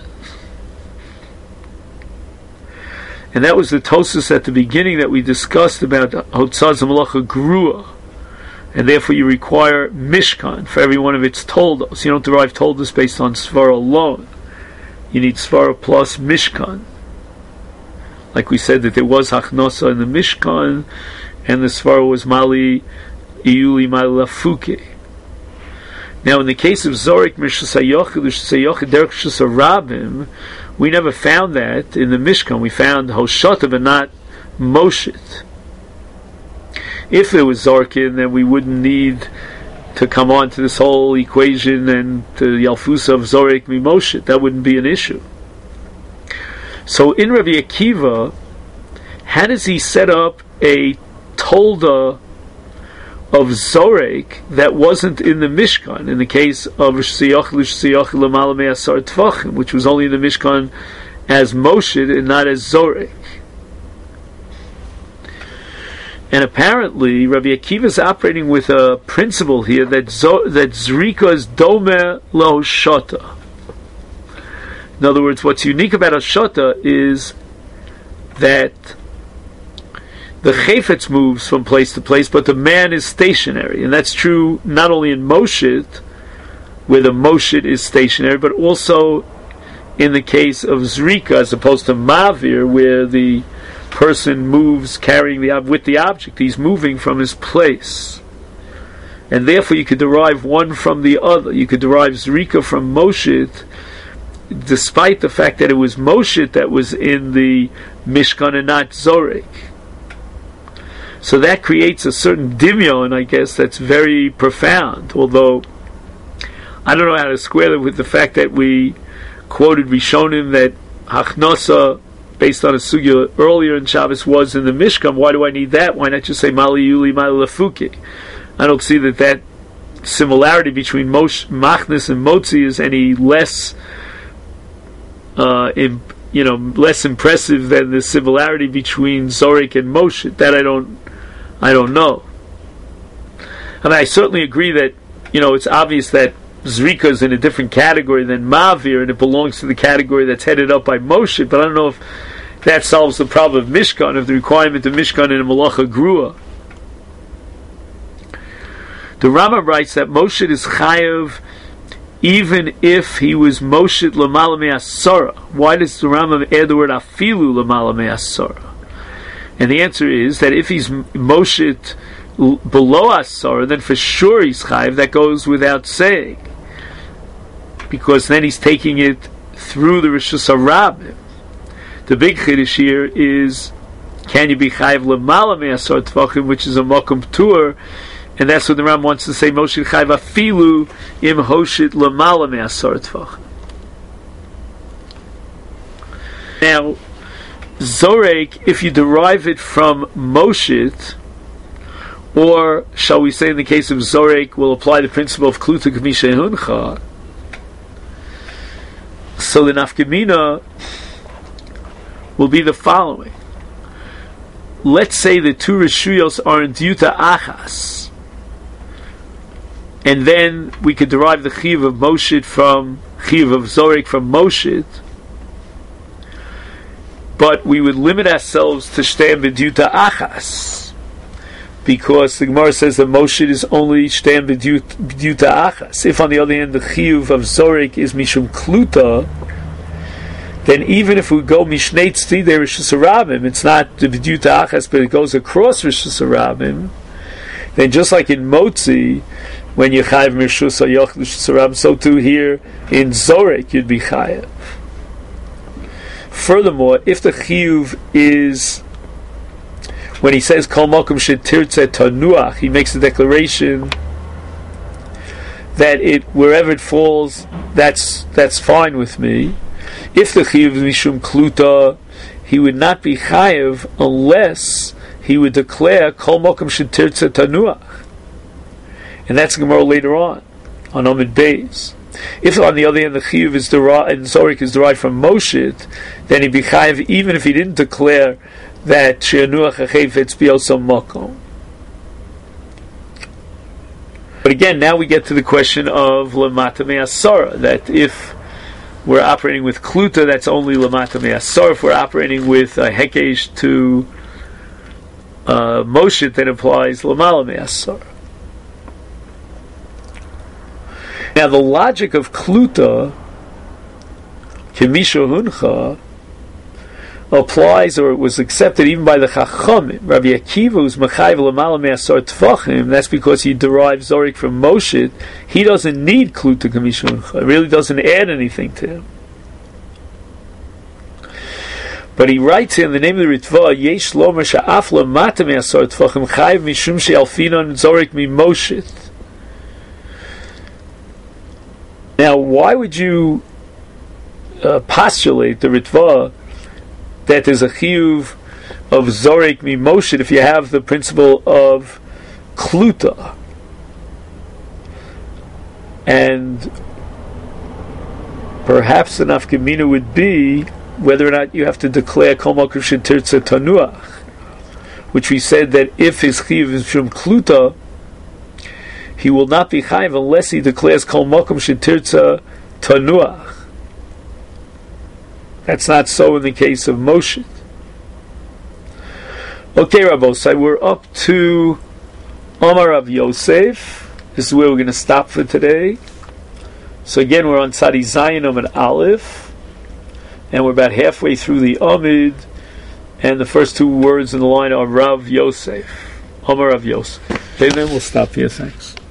And that was the Tosas at the beginning that we discussed about Hotzaz Malacha Grua. And therefore you require Mishkan for every one of its Toldos. You don't derive Toldos based on Svara alone. You need Svara plus Mishkan. Like we said that there was Hachnosa in the Mishkan, and the Svara was Mali Iyuli Mali Lafuke. Now in the case of Zorik Mishasayach Derek Shusarabim, we never found that in the Mishkan. We found Hoshata but not Moshit. If there was Zorkin, then we wouldn't need to come on to this whole equation and to Yalfusa of Zorik mi Moshit. That wouldn't be an issue. So in Rabbi Akiva, how does he set up a Tolda of Zorek that wasn't in the Mishkan, in the case of Siyach Lamala Me'asar Tvachim, which was only in the Mishkan as Moshe and not as Zorek? And apparently Rabbi Akiva is operating with a principle here that Zrika is Dome Lo Shota. In other words, what's unique about a Shota is that the Chayfetz moves from place to place, but the man is stationary. And that's true not only in Moshit, where the Moshit is stationary, but also in the case of Zrika, as opposed to Mavir, where the person moves carrying with the object. He's moving from his place. And therefore you could derive one from the other. You could derive Zrika from Moshit, despite the fact that it was Moshit that was in the Mishkan and not Zorek. So that creates a certain dimyon, I guess, that's very profound. Although I don't know how to square it with the fact that we quoted Rishonim that Hachnosa, based on a sugya earlier in Shabbos, was in the Mishkan. Why do I need that? Why not just say Mali Yuli Mali Lafuke? I don't see that similarity between Machnis and Motzi is any less, less impressive than the similarity between Zorik and Moshe. That I don't know. I mean, I certainly agree that it's obvious that Zrika is in a different category than Mavir, and it belongs to the category that's headed up by Moshe. But I don't know if that solves the problem of Mishkan, of the requirement of Mishkan in a Malacha Grua. The Rambam writes that Moshe is chayav even if he was Moshe Lamala Me'asara. Why does the Rambam add the word Afilu Lamala Me'asara? And the answer is that if he's Moshe below Asara, then for sure he's chayav. That goes without saying, because then he's taking it through the Rishus HaRabim. The big chiddush here is, can you be chayav Lamala Me'asara Tvachim, which is a Mokum Tur? And that's what the Ram wants to say. Moshe Chayv Afilu Im Hoshit Lamala Me'asar Tvach. Now, Zorek, if you derive it from Moshit, or shall we say in the case of Zorek, will apply the principle of Kluta Kamisha Huncha. So the Nafkamina will be the following. Let's say the two Rishuyos are in Diuta Achas. And then we could derive the Chiv of Moshit from Chiv of Zorek from Moshit. But we would limit ourselves to Shtem B'Dyuta Achas, because the Gemara says that Moshit is only Shtem B'Dyuta Achas. If on the other hand the Chiv of Zorek is Mishum Kluta, then even if we go Mishnei Tzidei Rishus HaRabim, it's not the B'Dyuta Achas, but it goes across Rishus HaRabim, then just like in Motzi, when you chayav Rishus HaYoch Rishus HaRabim, so too here in Zorek you'd be chayav. Furthermore, if the chiyuv is, when he says Kol Mokum Shetirtze Tanuach, he makes a declaration that wherever it falls, that's fine with me. If the chiyuv is Mishum Kluta, he would not be chayav unless he would declare Kol Mokum Shetirtze Tanuach. And that's Gemara later on Omid Beis. If on the other hand the chiyuv is derived, and Zorik is derived from Moshit, then he'd be chayiv even if he didn't declare that She'anuach HaChefetz B'Yosam Makom. But again, now we get to the question of Lamata Me'asara, that if we're operating with Kluta, that's only Lamata Me'asara. If we're operating with Hekesh to Moshit, that implies Lamala Me'asara. Now the logic of Kluta, Kemisha Huncha, applies, or it was accepted even by the Chachamim. Rabbi Akiva, who's Mechayiv L'Mala Me'asar Tvachim, that's because he derives Zorik from Moshit. He doesn't need Kluta Kemisha Huncha. It really doesn't add anything to him. But he writes here in the name of the Ritva, Yesh Lomer Sha'af L'Mata Me'asar Tvachim Chayiv Mishum She'alfinon Zorik Mi Moshit. Now, why would you postulate the Ritva that there's a chiyuv of Zorek mi Moshit if you have the principle of Kluta? And perhaps the nafkamina would be whether or not you have to declare Kol Mokum Shetirtze Tanuach, which we said that if his chiyuv is from Kluta, he will not be chayiv unless he declares Kol Mokum Shetirtze Tanuach. That's not so in the case of Moshe. Okay, Rabbosai, we're up to Omar of Yosef. This is where we're going to stop for today. So again, we're on Tzadi Zayin Amud Aleph, and we're about halfway through the Amid, and the first two words in the line are Rav Yosef. Omar of Yosef. Okay, then we'll stop here. Thanks.